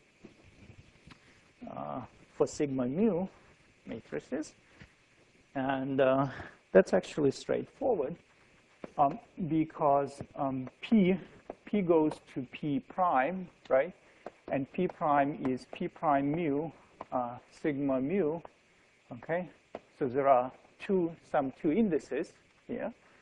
uh, for sigma mu matrices, and uh, that's actually straightforward um, because um, p p goes to p prime, right? And p prime is p prime mu uh, sigma mu. Okay, so there are two, some two indices here,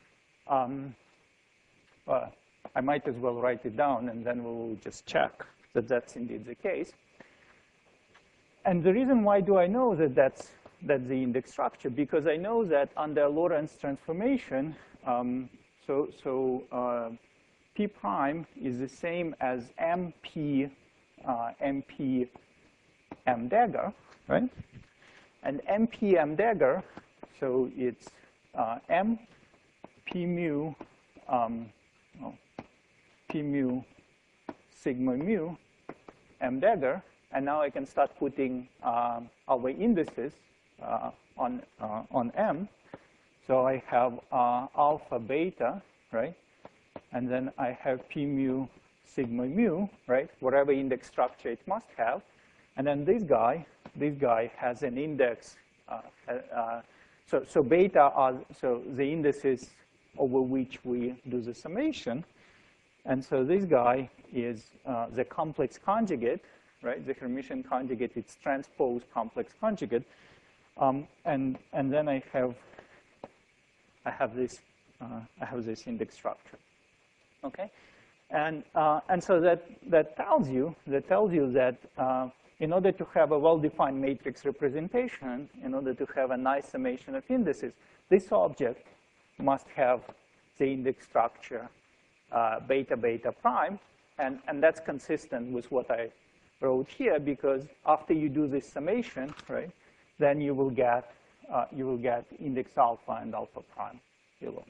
um, well, I might as well write it down, and then we'll just check that that's indeed the case. And the reason why do I know that that's, that's the index structure? Because I know that under Lorentz transformation, um, so, so uh, P prime is the same as M P, uh, M P M dagger, right? And M P M dagger, so it's uh, M P mu, um, oh, P mu sigma mu M dagger. And now I can start putting uh, our indices uh, on, uh, on M. So I have uh, alpha, beta, right? And then I have P mu sigma mu, right? Whatever index structure it must have. And then this guy, this guy has an index. Uh, uh, so, so beta are so the indices over which we do the summation. And so this guy is uh, the complex conjugate, right? The Hermitian conjugate, it's transpose complex conjugate. Um, and, and then I have, I have this, uh, I have this index structure, okay? And, uh, and so that, that tells you, that tells you that uh, in order to have a well-defined matrix representation, in order to have a nice summation of indices, this object must have the index structure uh, beta, beta prime, and, and that's consistent with what I wrote here, because after you do this summation, right, then you will get, uh, you will get index alpha and alpha prime below.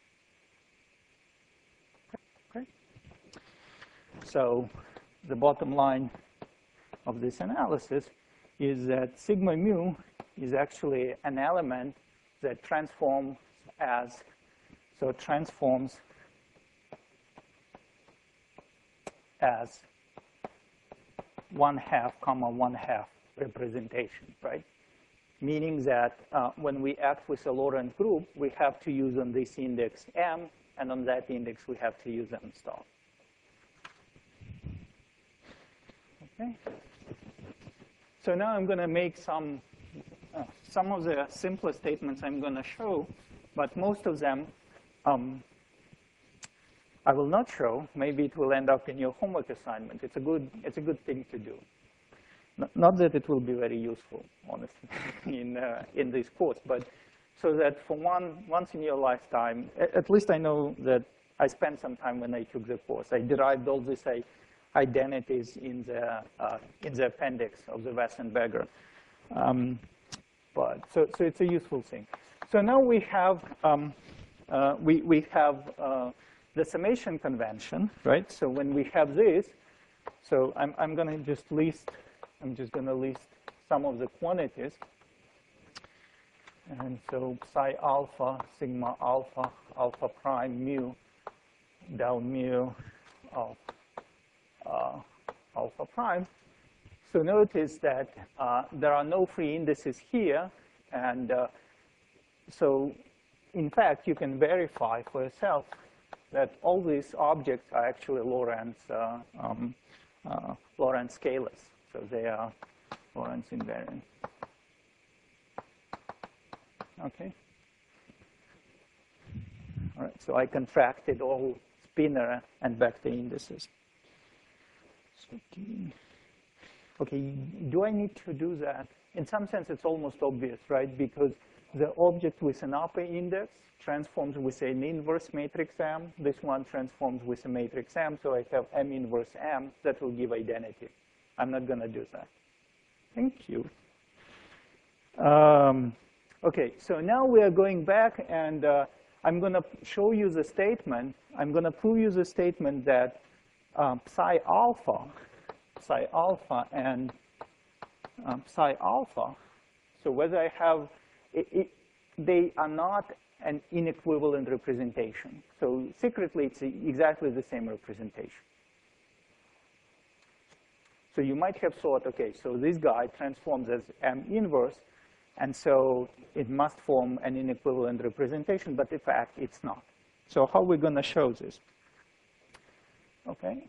Okay. So the bottom line of this analysis is that sigma mu is actually an element that transforms as, so transforms as one half comma one half representation, right? Meaning that uh, when we act with a Lorentz group, we have to use on this index M, and on that index we have to use M star. Okay. So now I'm going to make some, uh, some of the simpler statements I'm going to show, but most of them um, I will not show. Maybe it will end up in your homework assignment. It's a good, it's a good thing to do. Not that it will be very useful, honestly, in, uh, in this course, but so that for one, once in your lifetime, at least I know that I spent some time when I took the course. I derived all these uh, identities in the, uh, in the appendix of the Weissenberger. Um, but, so, so it's a useful thing. So now we have, um, uh, we, we have uh, the summation convention, right? So when we have this, so I'm, I'm going to just list, I'm just going to list some of the quantities. And so psi alpha, sigma alpha, alpha prime, mu, del mu of uh, alpha prime. So notice that uh, there are no free indices here. And uh, so, in fact, you can verify for yourself that all these objects are actually Lorentz, uh, um, uh, Lorentz scalars. So they are Lorentz invariant. Okay. All right. So I contracted all spinor and vector indices. Okay. Do I need to do that? In some sense, it's almost obvious, right? Because the object with an upper index transforms with an inverse matrix M. This one transforms with a matrix M. So I have M inverse M that will give identity. I'm not going to do that. Thank you. Um, OK, so now we are going back, and uh, I'm going to show you the statement. I'm going to prove you the statement that um, psi alpha, psi alpha, and um, psi alpha. So whether I have, it, it, they are not an inequivalent representation. So secretly, it's exactly the same representation. So you might have thought, OK, so this guy transforms as M inverse, and so it must form an inequivalent representation. But in fact, it's not. So how are we going to show this? OK.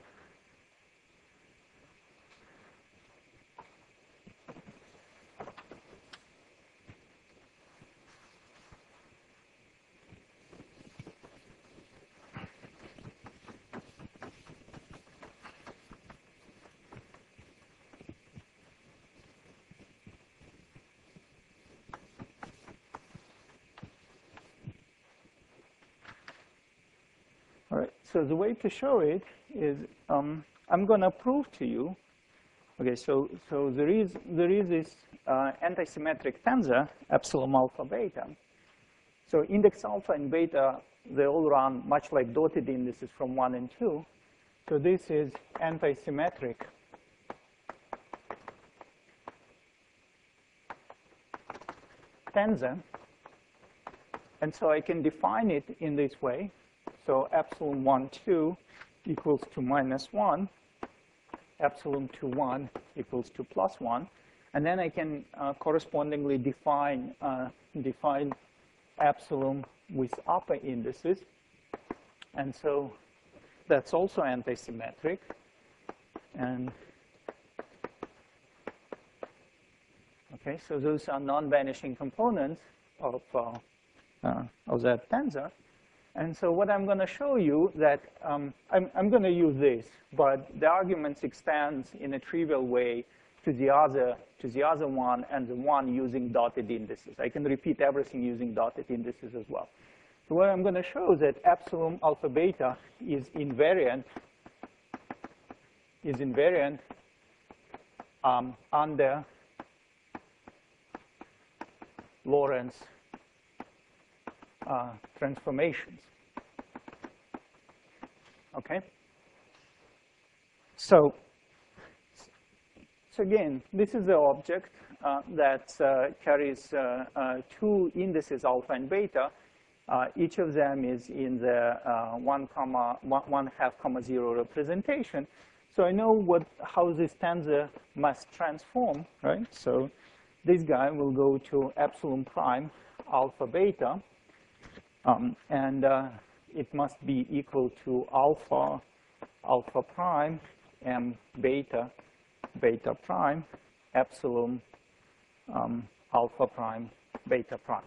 so the way to show it is um, I'm going to prove to you. Okay, so so there is there is this uh, anti-symmetric tensor epsilon alpha beta. So index alpha and beta, they all run much like dotted indices from one and two. So this is anti-symmetric tensor. And so I can define it in this way. So epsilon one, two equals to minus one. Epsilon two, one equals to plus one. And then I can uh, correspondingly define, uh, define epsilon with upper indices. And so that's also antisymmetric. And okay, so those are non-vanishing components of, uh, uh, of that tensor. And so what I'm going to show you that um, I'm, I'm going to use this, but the arguments extends in a trivial way to the other to the other one and the one using dotted indices. I can repeat everything using dotted indices as well. So what I'm going to show is that epsilon alpha beta is invariant is invariant um, under Lorentz uh, transformations. Okay. So. So again, this is the object uh, that uh, carries uh, uh, two indices, alpha and beta. Uh, each of them is in the uh, one comma one, one half comma zero representation. So I know what how this tensor must transform, right? So this guy will go to epsilon prime alpha beta, um, and uh, it must be equal to alpha alpha prime m beta beta prime, epsilon um, alpha prime, beta prime.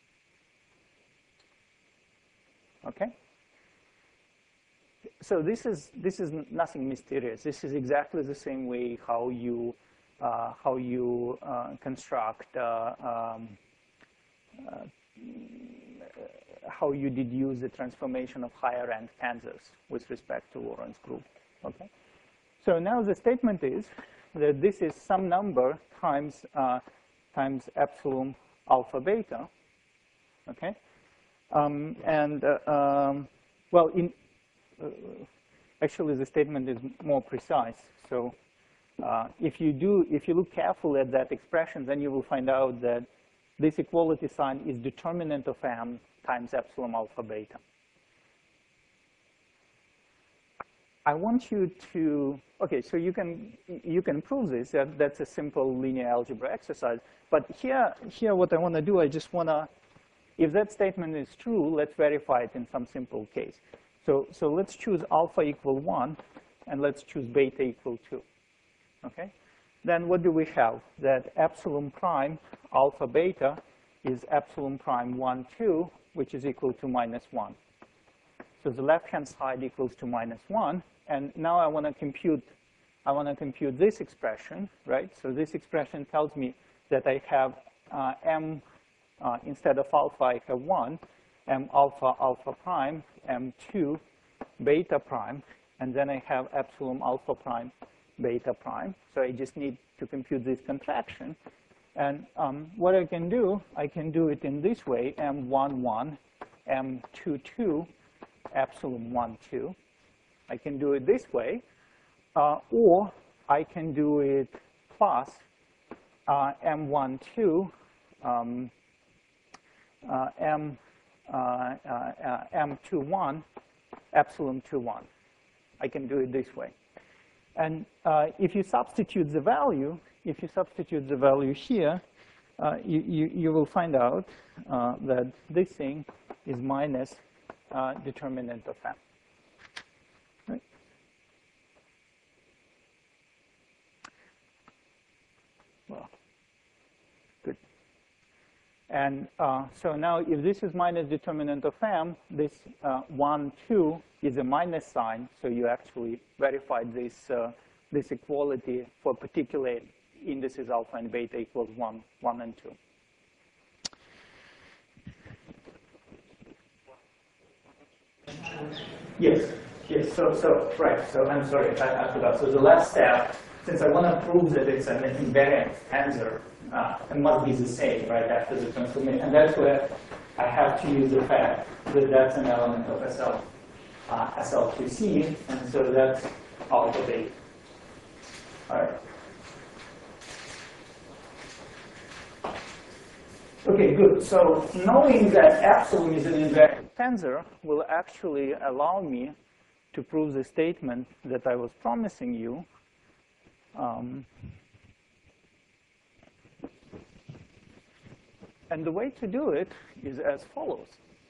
Okay? So this is this is nothing mysterious. This is exactly the same way how you uh, how you uh, construct uh, um, uh, how you deduce the transformation of higher rank tensors with respect to Lorentz group. Okay. So now the statement is that this is some number times uh, times epsilon alpha beta, okay? Um, and uh, um, well, in uh, actually the statement is more precise. So uh, if you do, if you look carefully at that expression, then you will find out that this equality sign is determinant of m times epsilon alpha beta. I want you to, okay, so you can you can prove this. That, that's a simple linear algebra exercise. But here, here what I want to do, I just want to, if that statement is true, let's verify it in some simple case. So, so let's choose alpha equal one, and let's choose beta equal two. Okay? Then what do we have? That epsilon prime alpha beta is epsilon prime one, two, which is equal to minus one. So the left-hand side equals to minus one. And now I want to compute, I want to compute this expression, right? So this expression tells me that I have uh, m, uh, instead of alpha, I have one, m alpha alpha prime, m two beta prime, and then I have epsilon alpha prime beta prime. So I just need to compute this contraction. And um, what I can do, I can do it in this way, m one, one, m two, two, epsilon one, two. I can do it this way, uh, or I can do it plus uh, m one, two, um, uh, m, uh, uh, uh, m two, one, epsilon two, one. I can do it this way. And uh, if you substitute the value, if you substitute the value here, uh, you, you, you will find out uh, that this thing is minus uh, determinant of m. Right? Well, good. And uh, so now if this is minus determinant of m, this uh, one, two is a minus sign, so you actually verified this, uh, this equality for particular indices alpha and beta equals one, one and two. Yes. Yes, so, so, right, so I'm sorry, I, I forgot. So the last step, since I want to prove that it's an invariant tensor, uh, it must be the same right after the transformation. And that's where I have to use the fact that that's an element of S L, uh, S L two C, and so that's alpha beta. All right. Okay, good. So knowing that epsilon is an invariant tensor will actually allow me to prove the statement that I was promising you. Um, and the way to do it is as follows.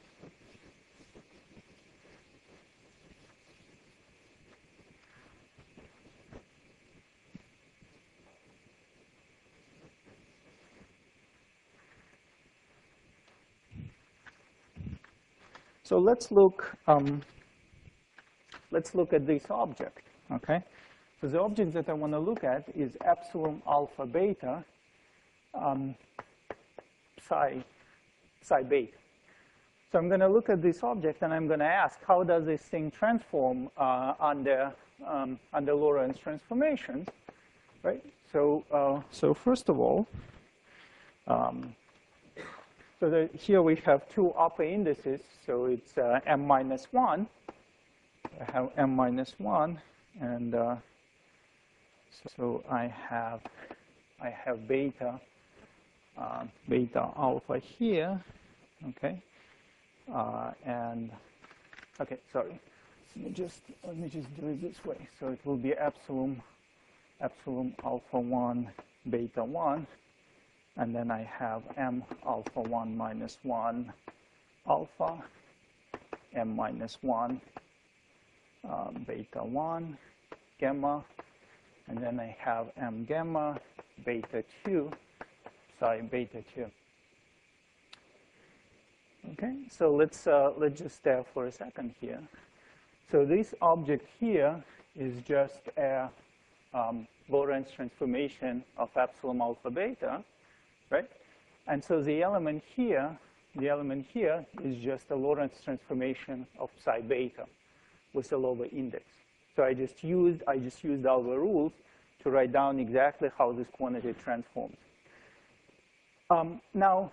So let's look. Um, let's look at this object. Okay. So the object that I want to look at is epsilon alpha beta um, psi psi beta. So I'm going to look at this object and I'm going to ask, how does this thing transform uh, under um, under Lorentz transformations, right? So uh, so first of all. Um, So the, here we have two upper indices, so it's uh, m minus one. I have m minus one, and uh, so I have I have beta uh, beta alpha here, okay, uh, and okay, sorry. Let me just let me just do it this way. So it will be epsilon epsilon alpha one beta one. And then I have m alpha one minus one alpha, m minus one uh, beta one gamma, and then I have m gamma beta two psi beta two. Okay, so let's uh, let's just stare for a second here. So this object here is just a um, Lorentz transformation of epsilon alpha beta. Right? And so the element here, the element here is just a Lorentz transformation of psi beta with a lower index. So I just used I just used our rules to write down exactly how this quantity transforms. Um, now,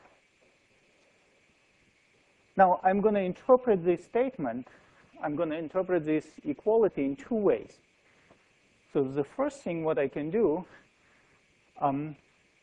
now I'm going to interpret this statement. I'm going to interpret this equality in two ways. So the first thing what I can do. Um,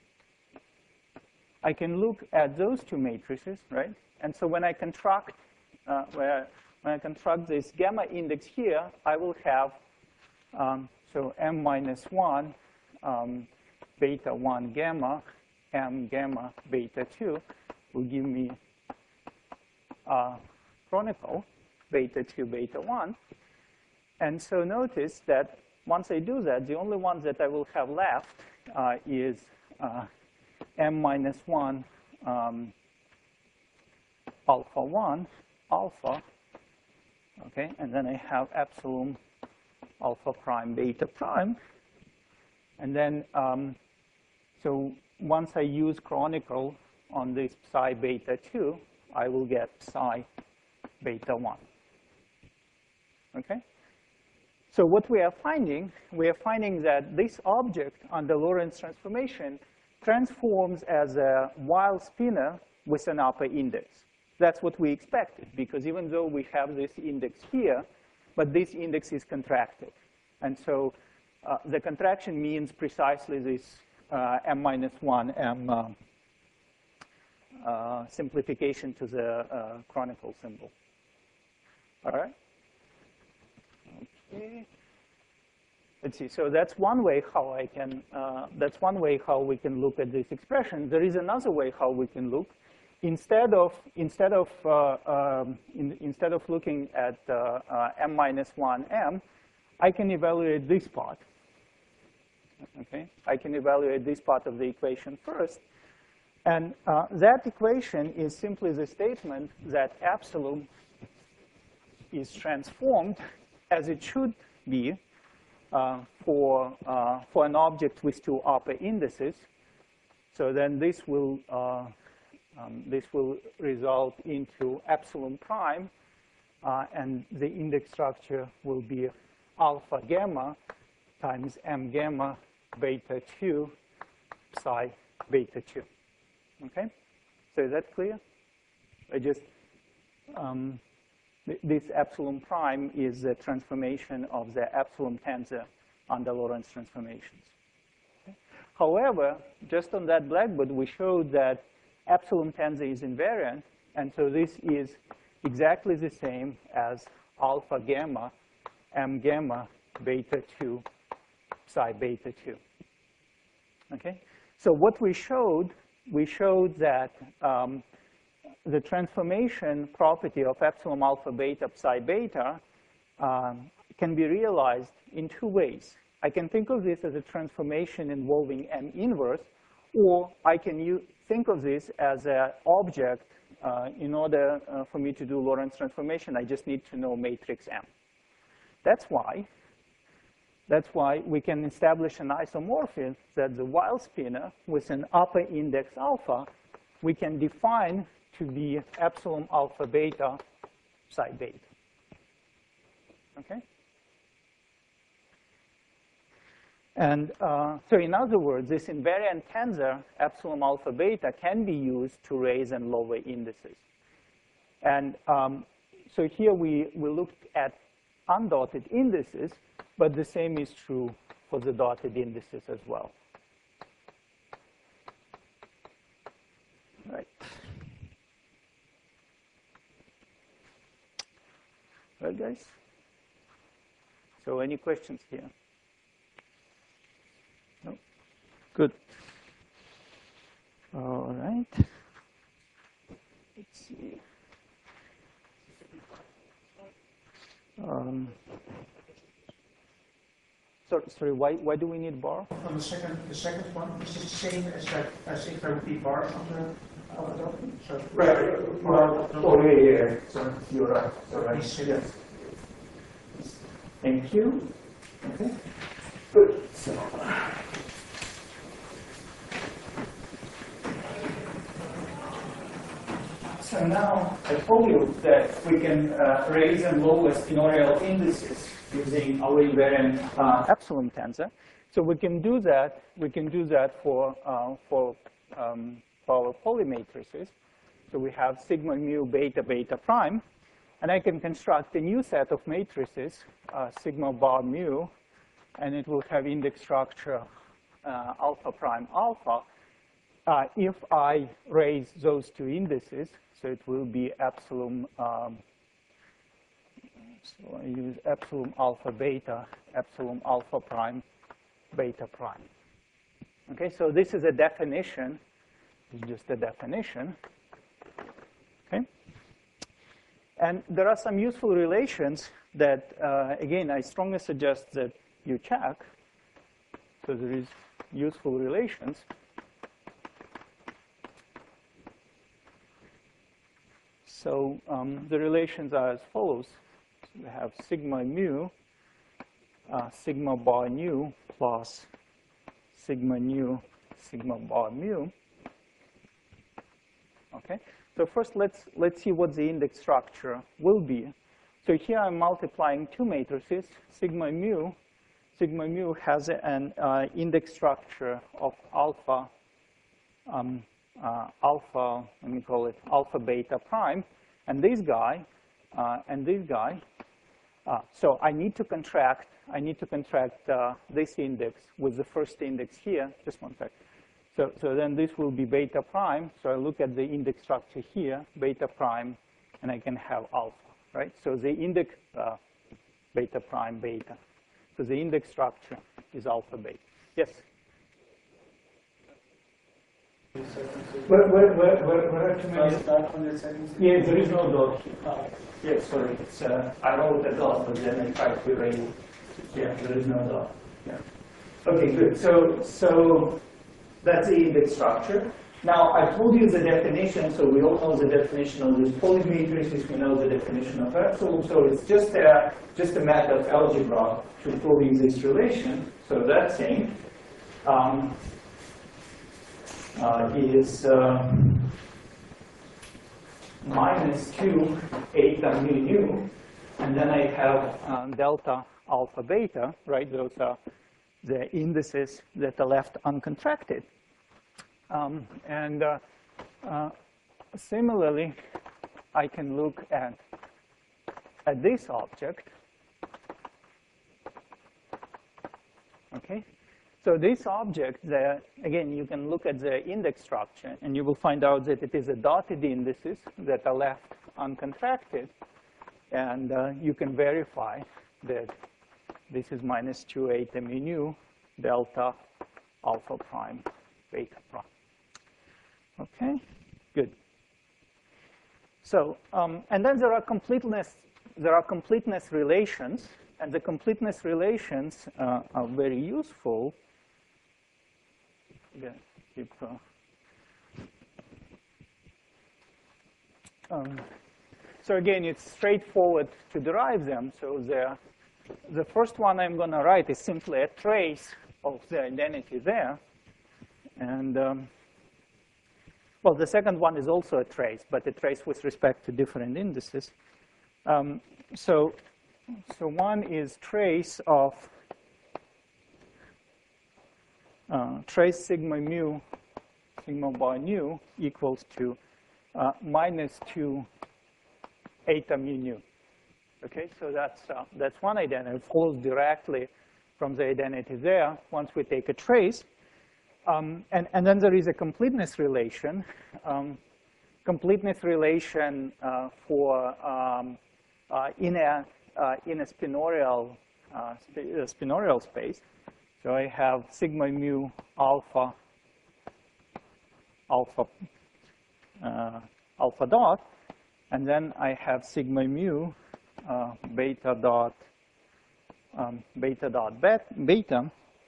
I can look at those two matrices, right? And so when I construct, uh, where, when I construct this gamma index here, I will have, um, so m minus one um, beta one gamma, m gamma beta two will give me uh, chronicle beta two beta one. And so notice that once I do that, the only ones that I will have left uh, is uh, m minus one um, alpha one alpha, okay, and then I have epsilon alpha prime beta prime, and then um, so once I use chronicle on this psi beta two, I will get psi beta one. Okay. So what we are finding, we are finding that this object under Lorentz transformation transforms as a wild spinner with an upper index. That's what we expected, because even though we have this index here, but this index is contracted. And so uh, the contraction means precisely this uh, m minus one m uh, uh, simplification to the uh, chronicle symbol. All right? Okay. Let's see. So that's one way how I can. Uh, that's one way how we can look at this expression. There is another way how we can look. Instead of instead of uh, um, in, instead of looking at uh, uh, m minus one m, I can evaluate this part. Okay. I can evaluate this part of the equation first, and uh, that equation is simply the statement that epsilon is transformed as it should be. Uh, for, uh, for an object with two upper indices. So then this will, uh, um, this will result into epsilon prime uh, and the index structure will be alpha gamma times m gamma beta two psi beta two. Okay? So is that clear? I just, um, th this epsilon prime is a transformation of the epsilon tensor under Lorentz transformations. Okay? However, just on that blackboard, we showed that epsilon tensor is invariant, and so this is exactly the same as alpha gamma m gamma beta two psi beta two. Okay? So what we showed, we showed that um, the transformation property of epsilon alpha beta psi beta um, can be realized in two ways. I can think of this as a transformation involving M inverse, or I can use, think of this as an object. Uh, in order uh, for me to do Lorentz transformation, I just need to know matrix M. That's why, that's why we can establish an isomorphism that the Weil spinor with an upper index alpha, we can define to be epsilon alpha beta psi beta. Okay? And uh, so in other words, this invariant tensor, epsilon alpha beta, can be used to raise and lower indices. And um, so here we, we looked at undotted indices, but the same is true for the dotted indices as well. Right. Right, guys? So any questions here? No? Good. All right. Let's see. Um, sorry, sorry. Why why do we need bar? On the second, the second one, is it the same as that as if there would be bars on the alpha? So Right. Well, oh yeah, yeah, yeah. So you're right. You're right. Yes. Thank you. Okay. Good. So. So now I told you that we can uh, raise and lower spinorial indices using our invariant uh, epsilon tensor. So we can do that. We can do that for uh, for, um, for our polymatrices. So we have sigma mu beta beta prime, and I can construct a new set of matrices, uh, sigma bar mu, and it will have index structure uh, alpha prime alpha. Uh, if I raise those two indices, so it will be epsilon, um, so I use epsilon alpha beta, epsilon alpha prime, beta prime. Okay, so this is a definition, it's just a definition. Okay? And there are some useful relations that, uh, again, I strongly suggest that you check. So there is useful relations. So um, the relations are as follows. So we have sigma mu, uh, sigma bar nu plus sigma nu, sigma bar mu. Okay. So first, let's let's see what the index structure will be. So here I'm multiplying two matrices. Sigma mu, sigma mu has an uh, index structure of alpha. Um, Uh, alpha, let me call it alpha beta prime, and this guy, uh, and this guy. Uh, so I need to contract, I need to contract uh, this index with the first index here. Just one sec. So, so then this will be beta prime. So I look at the index structure here, beta prime, and I can have alpha, right? So the index, uh, beta prime, beta. So the index structure is alpha beta. Yes? Where, where, where, where, where are too many? Yeah, there is no dot here. Oh, yeah, sorry. It's, uh, I wrote a dot, but then I tried to erase it. Yeah, there is no dot. Yeah. Okay, good. So, so that's the index structure. Now, I told you the definition, so we all know the definition of these polymatrices. We know the definition of epsilon. So it's just a, just a matter of algebra to proving this relation. So that thing. Um, Uh, is uh, minus two eta mu nu And then I have uh, delta alpha beta, right? Those are the indices that are left uncontracted. Um, and uh, uh, similarly, I can look at, at this object. Okay, so this object, there, again, you can look at the index structure, and you will find out that it is a dotted indices that are left uncontracted. And uh, you can verify that this is minus two eta mu nu delta alpha prime beta prime. Okay, good. So, um, and then there are completeness, there are completeness relations, and the completeness relations uh, are very useful. Yeah, keep, uh, um, So again, it's straightforward to derive them. So the, the first one I'm going to write is simply a trace of the identity there. And, um, well, the second one is also a trace, but a trace with respect to different indices. Um, so, so one is trace of uh, trace sigma mu, sigma bar nu equals to uh, minus two eta mu nu. Okay, so that's uh, that's one identity. It follows directly from the identity there once we take a trace. Um, and, and then there is a completeness relation. Um, completeness relation uh, for um, uh, in a uh, in a spinorial uh, sp uh, spinorial space. So I have sigma mu alpha alpha uh, alpha dot. And then I have sigma mu uh, beta dot um, beta dot bet, beta.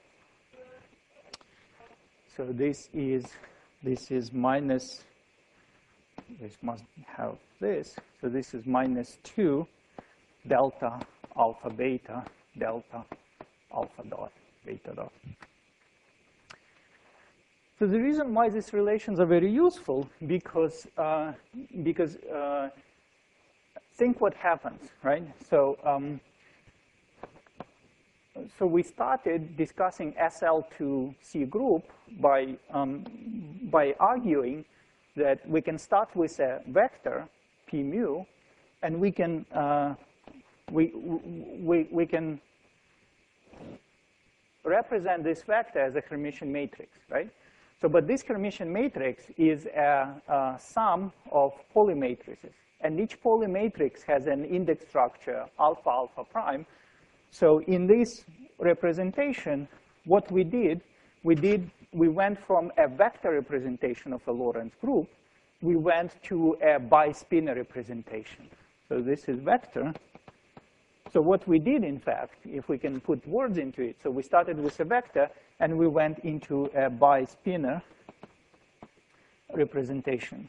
So this is this is minus. This must have this. So this is minus two delta alpha beta delta alpha dot beta dot. So the reason why these relations are very useful, because uh, because uh, think what happens, right? So um, so we started discussing S L two C group by um, by arguing that we can start with a vector p mu, and we can uh, we we we can represent this vector as a Hermitian matrix, right? So, but this Hermitian matrix is a, a sum of polymatrices. And each polymatrix has an index structure, alpha, alpha prime. So in this representation, what we did, we did, we went from a vector representation of a Lorentz group, we went to a bispinor representation. So this is vector. So what we did, in fact, if we can put words into it, so we started with a vector, and we went into a bispinor representation.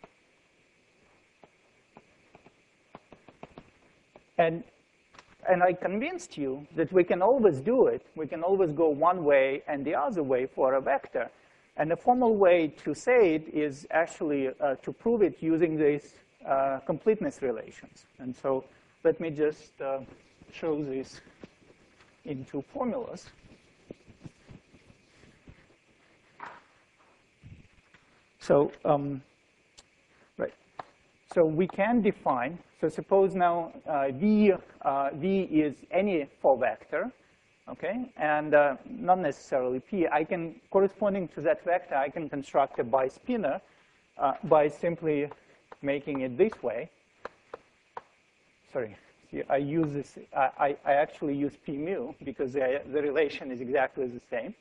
And, and I convinced you that we can always do it. We can always go one way and the other way for a vector. And the formal way to say it is actually uh, to prove it using these uh, completeness relations. And so let me just uh, show this in two formulas. So, um, right. So we can define. So suppose now uh, V uh, V is any four vector, okay, and uh, not necessarily P. I can, corresponding to that vector, I can construct a bispinor uh, by simply making it this way. Sorry, see, I use this. I I actually use P mu because the the relation is exactly the same.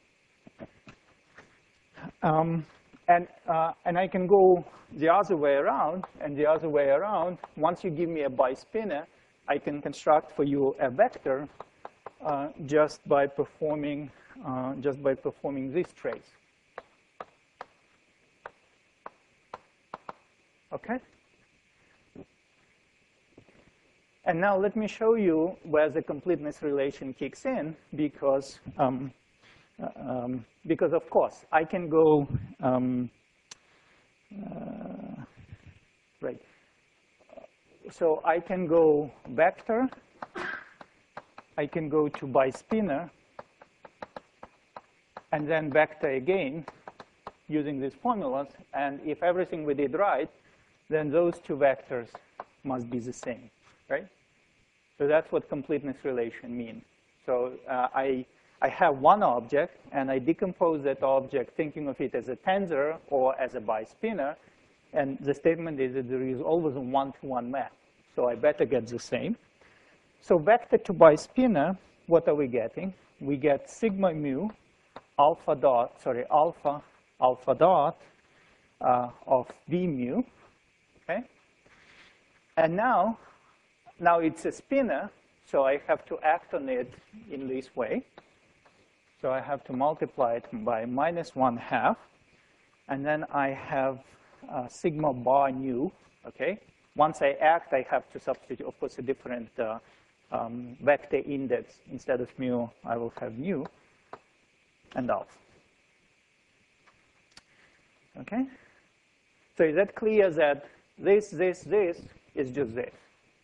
Um, And, uh, and I can go the other way around, and the other way around. Once you give me a bispinor, I can construct for you a vector uh, just by performing uh, just by performing this trace. Okay. And now let me show you where the completeness relation kicks in, because. Um, Um, because, of course, I can go, um, uh, right. so I can go vector, I can go to bispinner, and then vector again using these formulas. And if everything we did right, then those two vectors must be the same, right? So that's what completeness relation means. So uh, I, I have one object, and I decompose that object thinking of it as a tensor or as a bispinner. And the statement is that there is always a one-to-one map. So I better get the same. So vector to bispinner, what are we getting? We get sigma mu alpha dot, sorry, alpha, alpha dot uh, of v mu, okay? And now, now it's a spinner, so I have to act on it in this way. So I have to multiply it by minus one half, and then I have uh, sigma bar nu, okay? Once I act, I have to substitute, of course, a different uh, um, vector index. Instead of mu, I will have nu and alpha. Okay? So is that clear that this, this, this is just this?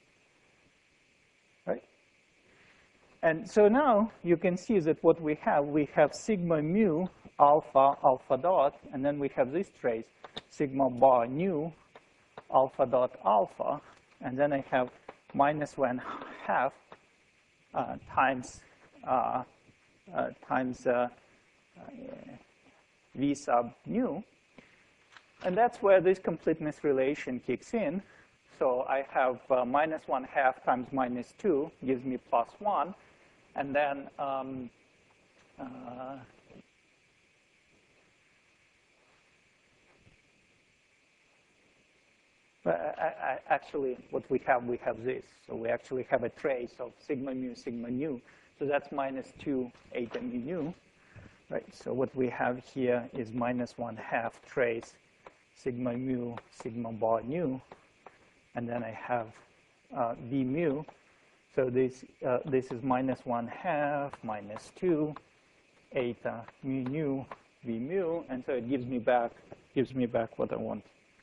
Right? And so now you can see that what we have, we have sigma mu alpha alpha dot, and then we have this trace, sigma bar nu alpha dot alpha, and then I have minus one half uh, times uh, uh, times uh, uh, v sub nu. And that's where this completeness relation kicks in. So I have uh, minus one half times minus two gives me plus one. And then um, uh, I, I, actually, what we have, we have this. So we actually have a trace of sigma mu, sigma nu. So that's minus two eta mu nu. Right? So what we have here is minus one half trace sigma mu, sigma bar nu, and then I have uh, v mu. So this uh, this is minus one half minus two eta mu nu v mu, and so it gives me back gives me back what I want.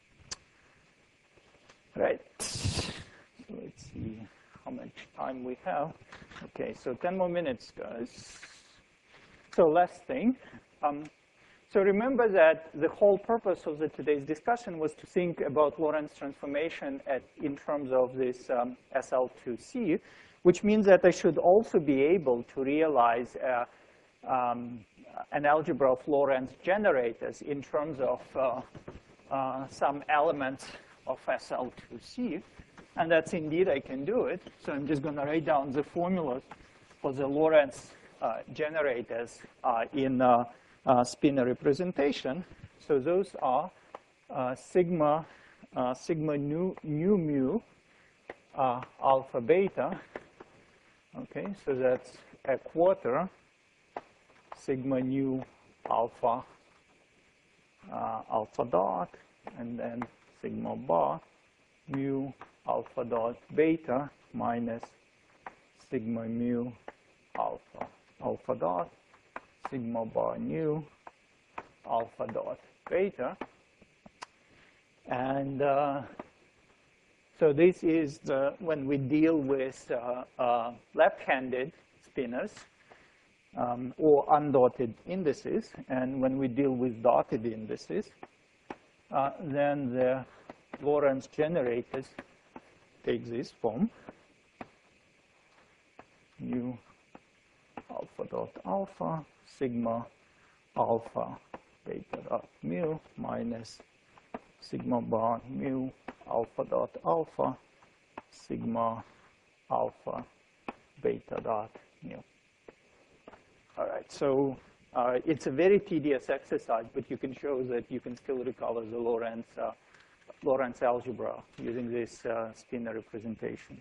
Right. So let's see how much time we have. Okay, so ten more minutes, guys. So last thing. Um, So remember that the whole purpose of the today's discussion was to think about Lorentz transformation at, in terms of this um, S L two C, which means that I should also be able to realize uh, um, an algebra of Lorentz generators in terms of uh, uh, some elements of S L two C. And that's indeed, I can do it. So I'm just going to write down the formulas for the Lorentz uh, generators uh, in uh, Uh, spinor representation. So those are uh, sigma, uh, sigma nu, nu mu uh, alpha beta. Okay, so that's a quarter sigma nu alpha uh, alpha dot, and then sigma bar mu alpha dot beta minus sigma mu alpha alpha dot sigma bar nu alpha dot beta. And uh, so this is the, when we deal with uh, uh, left-handed spinors um, or undotted indices. And when we deal with dotted indices, uh, then the Lorentz generators take this form, mu alpha dot alpha sigma alpha beta dot mu minus sigma bar mu alpha dot alpha sigma alpha beta dot mu. All right, so uh, it's a very tedious exercise, but you can show that you can still recover the Lorentz, uh, Lorentz algebra using this uh, spinor representation.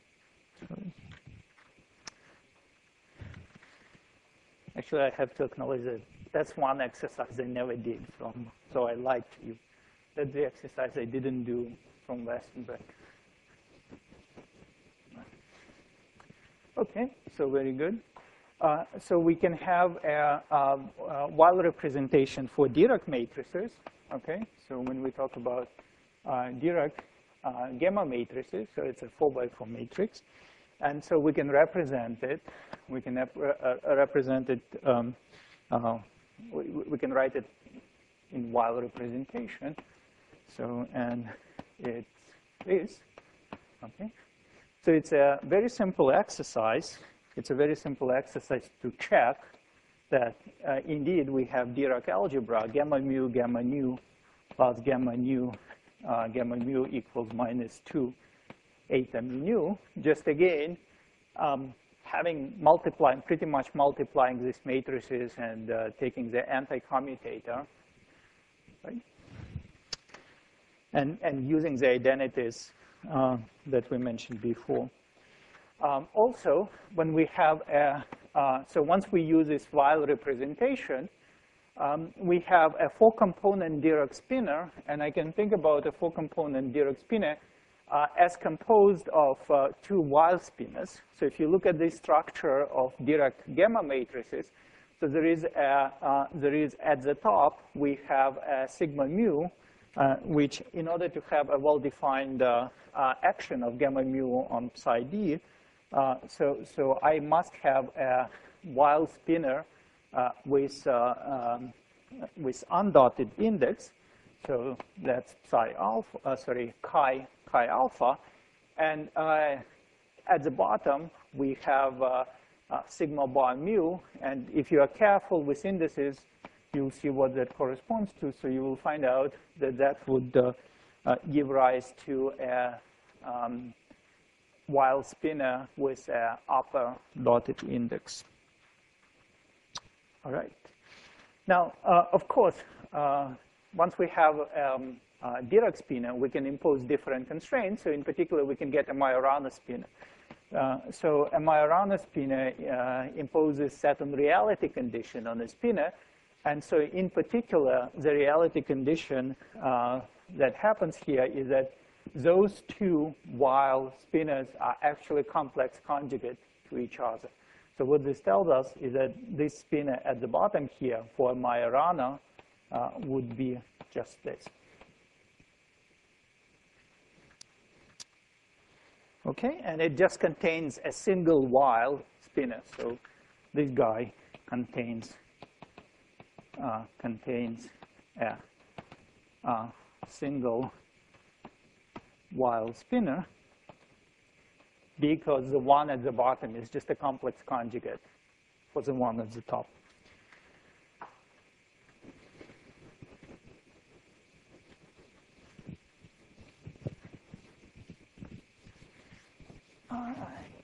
Actually, I have to acknowledge that that's one exercise I never did from, so I lied to you. That's the exercise I didn't do from Westenberg. Okay, so very good. Uh, so we can have a, a, a Weil representation for Dirac matrices. Okay, so when we talk about uh, Dirac uh, gamma matrices, so it's a four by four matrix. And so we can represent it. We can rep uh, represent it, um, uh, we, we can write it in Weyl representation. So, and it's this, okay? So it's a very simple exercise. It's a very simple exercise to check that uh, indeed we have Dirac algebra, gamma mu, gamma nu, plus gamma nu, uh, gamma mu equals minus two eta mu nu. Just again, um, having multiplying, pretty much multiplying these matrices and uh, taking the anti-commutator, right? And, and using the identities uh, that we mentioned before. Um, also, when we have a, uh, so once we use this Weyl representation, um, we have a four-component Dirac spinner, and I can think about a four-component Dirac spinner uh, as composed of uh, two Weyl spinners. So if you look at the structure of Dirac gamma matrices, so there is, a, uh, there is at the top, we have a sigma mu, uh, which in order to have a well-defined uh, uh, action of gamma mu on psi d, uh, so, so I must have a Weyl spinner uh, with, uh, um, with undotted index. So that's psi alpha, uh, sorry, chi, chi alpha. And uh, at the bottom, we have uh, uh, sigma bar mu. And if you are careful with indices, you'll see what that corresponds to. So you will find out that that would uh, uh, give rise to a um, Weyl spinner with an upper dotted index. All right. Now, uh, of course, uh, once we have um, a Dirac spinner, we can impose different constraints. So in particular, we can get a Majorana spinner. Uh, so a Majorana spinner uh, imposes certain reality condition on a spinner. And so in particular, the reality condition uh, that happens here is that those two Weyl spinners are actually complex conjugate to each other. So what this tells us is that this spinner at the bottom here for Majorana uh, would be just this. Okay, and it just contains a single Weyl spinner. So this guy contains uh, contains a, a single Weyl spinner, because the one at the bottom is just a complex conjugate for the one at the top. All right.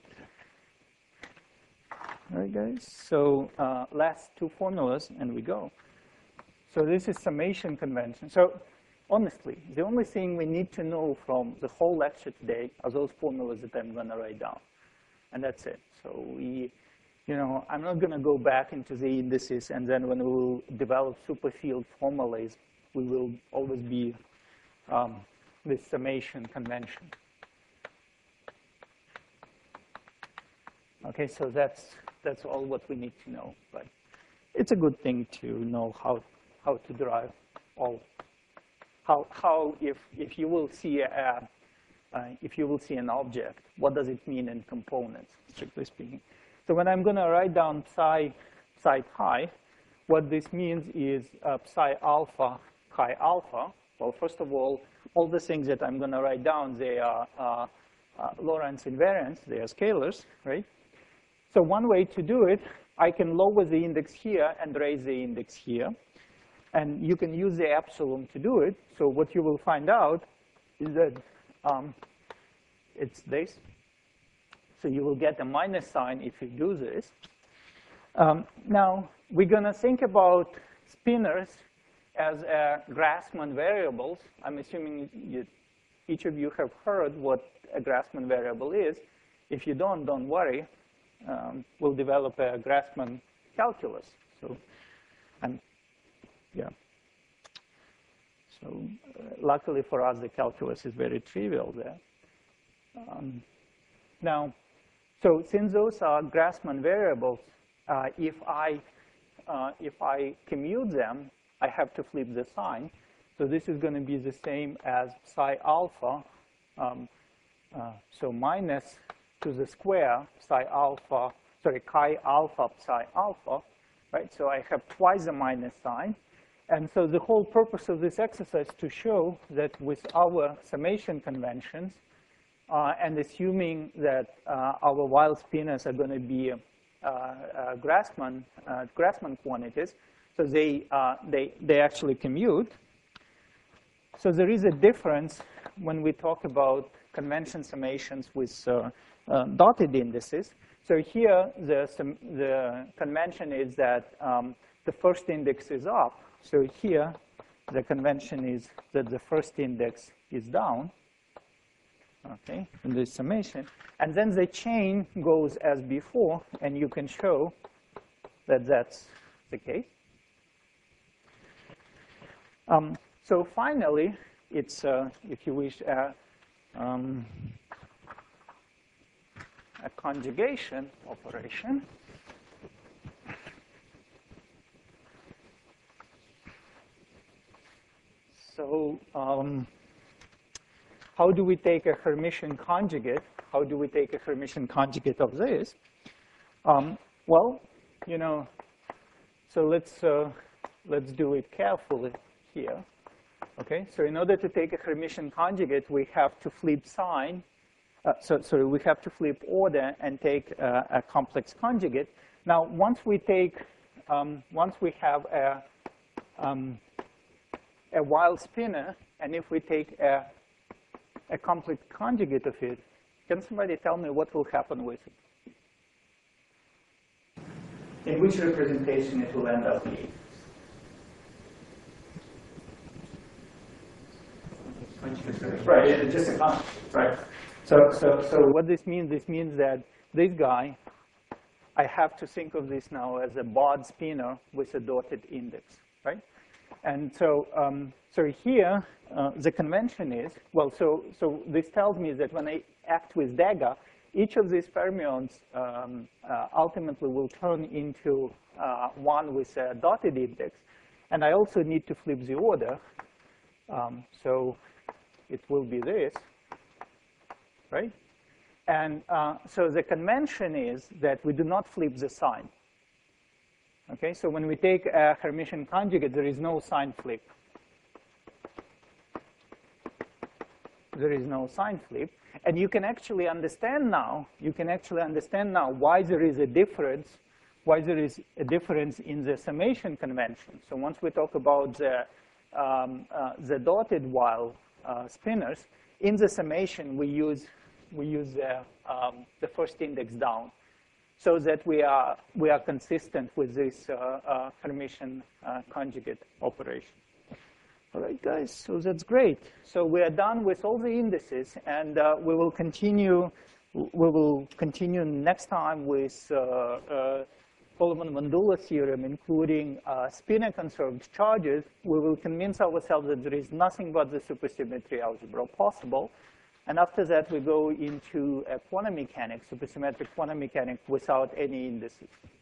All right, guys. So uh, last two formulas, and we go. So this is summation convention. So honestly, the only thing we need to know from the whole lecture today are those formulas that I'm going to write down. And that's it. So we, you know, I'm not going to go back into the indices, and then when we will develop superfield formulas, we will always be um, with summation convention. Okay, so that's, that's all what we need to know. But it's a good thing to know how, how to derive all. How, how if, if you will see a, uh, if you will see an object, what does it mean in components, strictly speaking? So when I'm going to write down psi, psi pi, what this means is uh, psi alpha chi alpha. Well, first of all, all the things that I'm going to write down, they are uh, uh, Lorentz invariants. They are scalars, right? So one way to do it, I can lower the index here and raise the index here. And you can use the epsilon to do it. So what you will find out is that um, it's this. So you will get a minus sign if you do this. Um, now, we're going to think about spinners as uh, Grassmann variables. I'm assuming you, each of you have heard what a Grassmann variable is. If you don't, don't worry. Um, we'll develop a Grassmann calculus. So, and yeah. So uh, luckily for us, the calculus is very trivial there. Um, now, so since those are Grassmann variables, uh, if I uh, if I commute them, I have to flip the sign. So this is going to be the same as psi alpha um, uh, so minus to the square psi alpha, sorry, chi alpha psi alpha, right? So I have twice the minus sign. And so the whole purpose of this exercise is to show that with our summation conventions, uh, and assuming that uh, our Weil spinors are going to be uh, uh, Grassmann, uh, Grassmann quantities, so they, uh, they, they actually commute. So there is a difference when we talk about convention summations with uh, uh, dotted indices. So here, the, the convention is that um, the first index is up. So here, the convention is that the first index is down, okay, in this summation. And then the chain goes as before, and you can show that that's the case. Um, so finally, it's, uh, if you wish, uh, um, a conjugation operation. So um, how do we take a Hermitian conjugate? How do we take a Hermitian conjugate of this? Um, well, you know, so let's, uh, let's do it carefully here. Okay, so in order to take a Hermitian conjugate, we have to flip sign. Uh, so, sorry, we have to flip order and take uh, a complex conjugate. Now, once we take, um, once we have a, um, a Weil spinor, and if we take a, a complex conjugate of it, can somebody tell me what will happen with it? In which representation it will end up being? Right, it's just a constant, right? So, so, so what this means, this means that this guy, I have to think of this now as a Bod spinor with a dotted index, right? And so, um, so here, uh, the convention is, well, so, so this tells me that when I act with dagger, each of these fermions um, uh, ultimately will turn into uh, one with a dotted index. And I also need to flip the order. Um, so it will be this, right? And uh, so the convention is that we do not flip the sign. Okay, so when we take a Hermitian conjugate, there is no sign flip. There is no sign flip. And you can actually understand now, you can actually understand now why there is a difference, why there is a difference in the summation convention. So once we talk about the, um, uh, the dotted Weil uh, spinors, in the summation we use, we use the, um, the first index down, so that we are, we are consistent with this uh, uh, Hermitian uh, conjugate operation. All right, guys, so that's great. So we are done with all the indices, and uh, we will continue, we will continue next time with uh, uh, Coleman-Wandula theorem, including uh, spinor-conserved charges. We will convince ourselves that there is nothing but the supersymmetry algebra possible. And after that, we go into uh, quantum mechanics, supersymmetric quantum mechanics without any indices.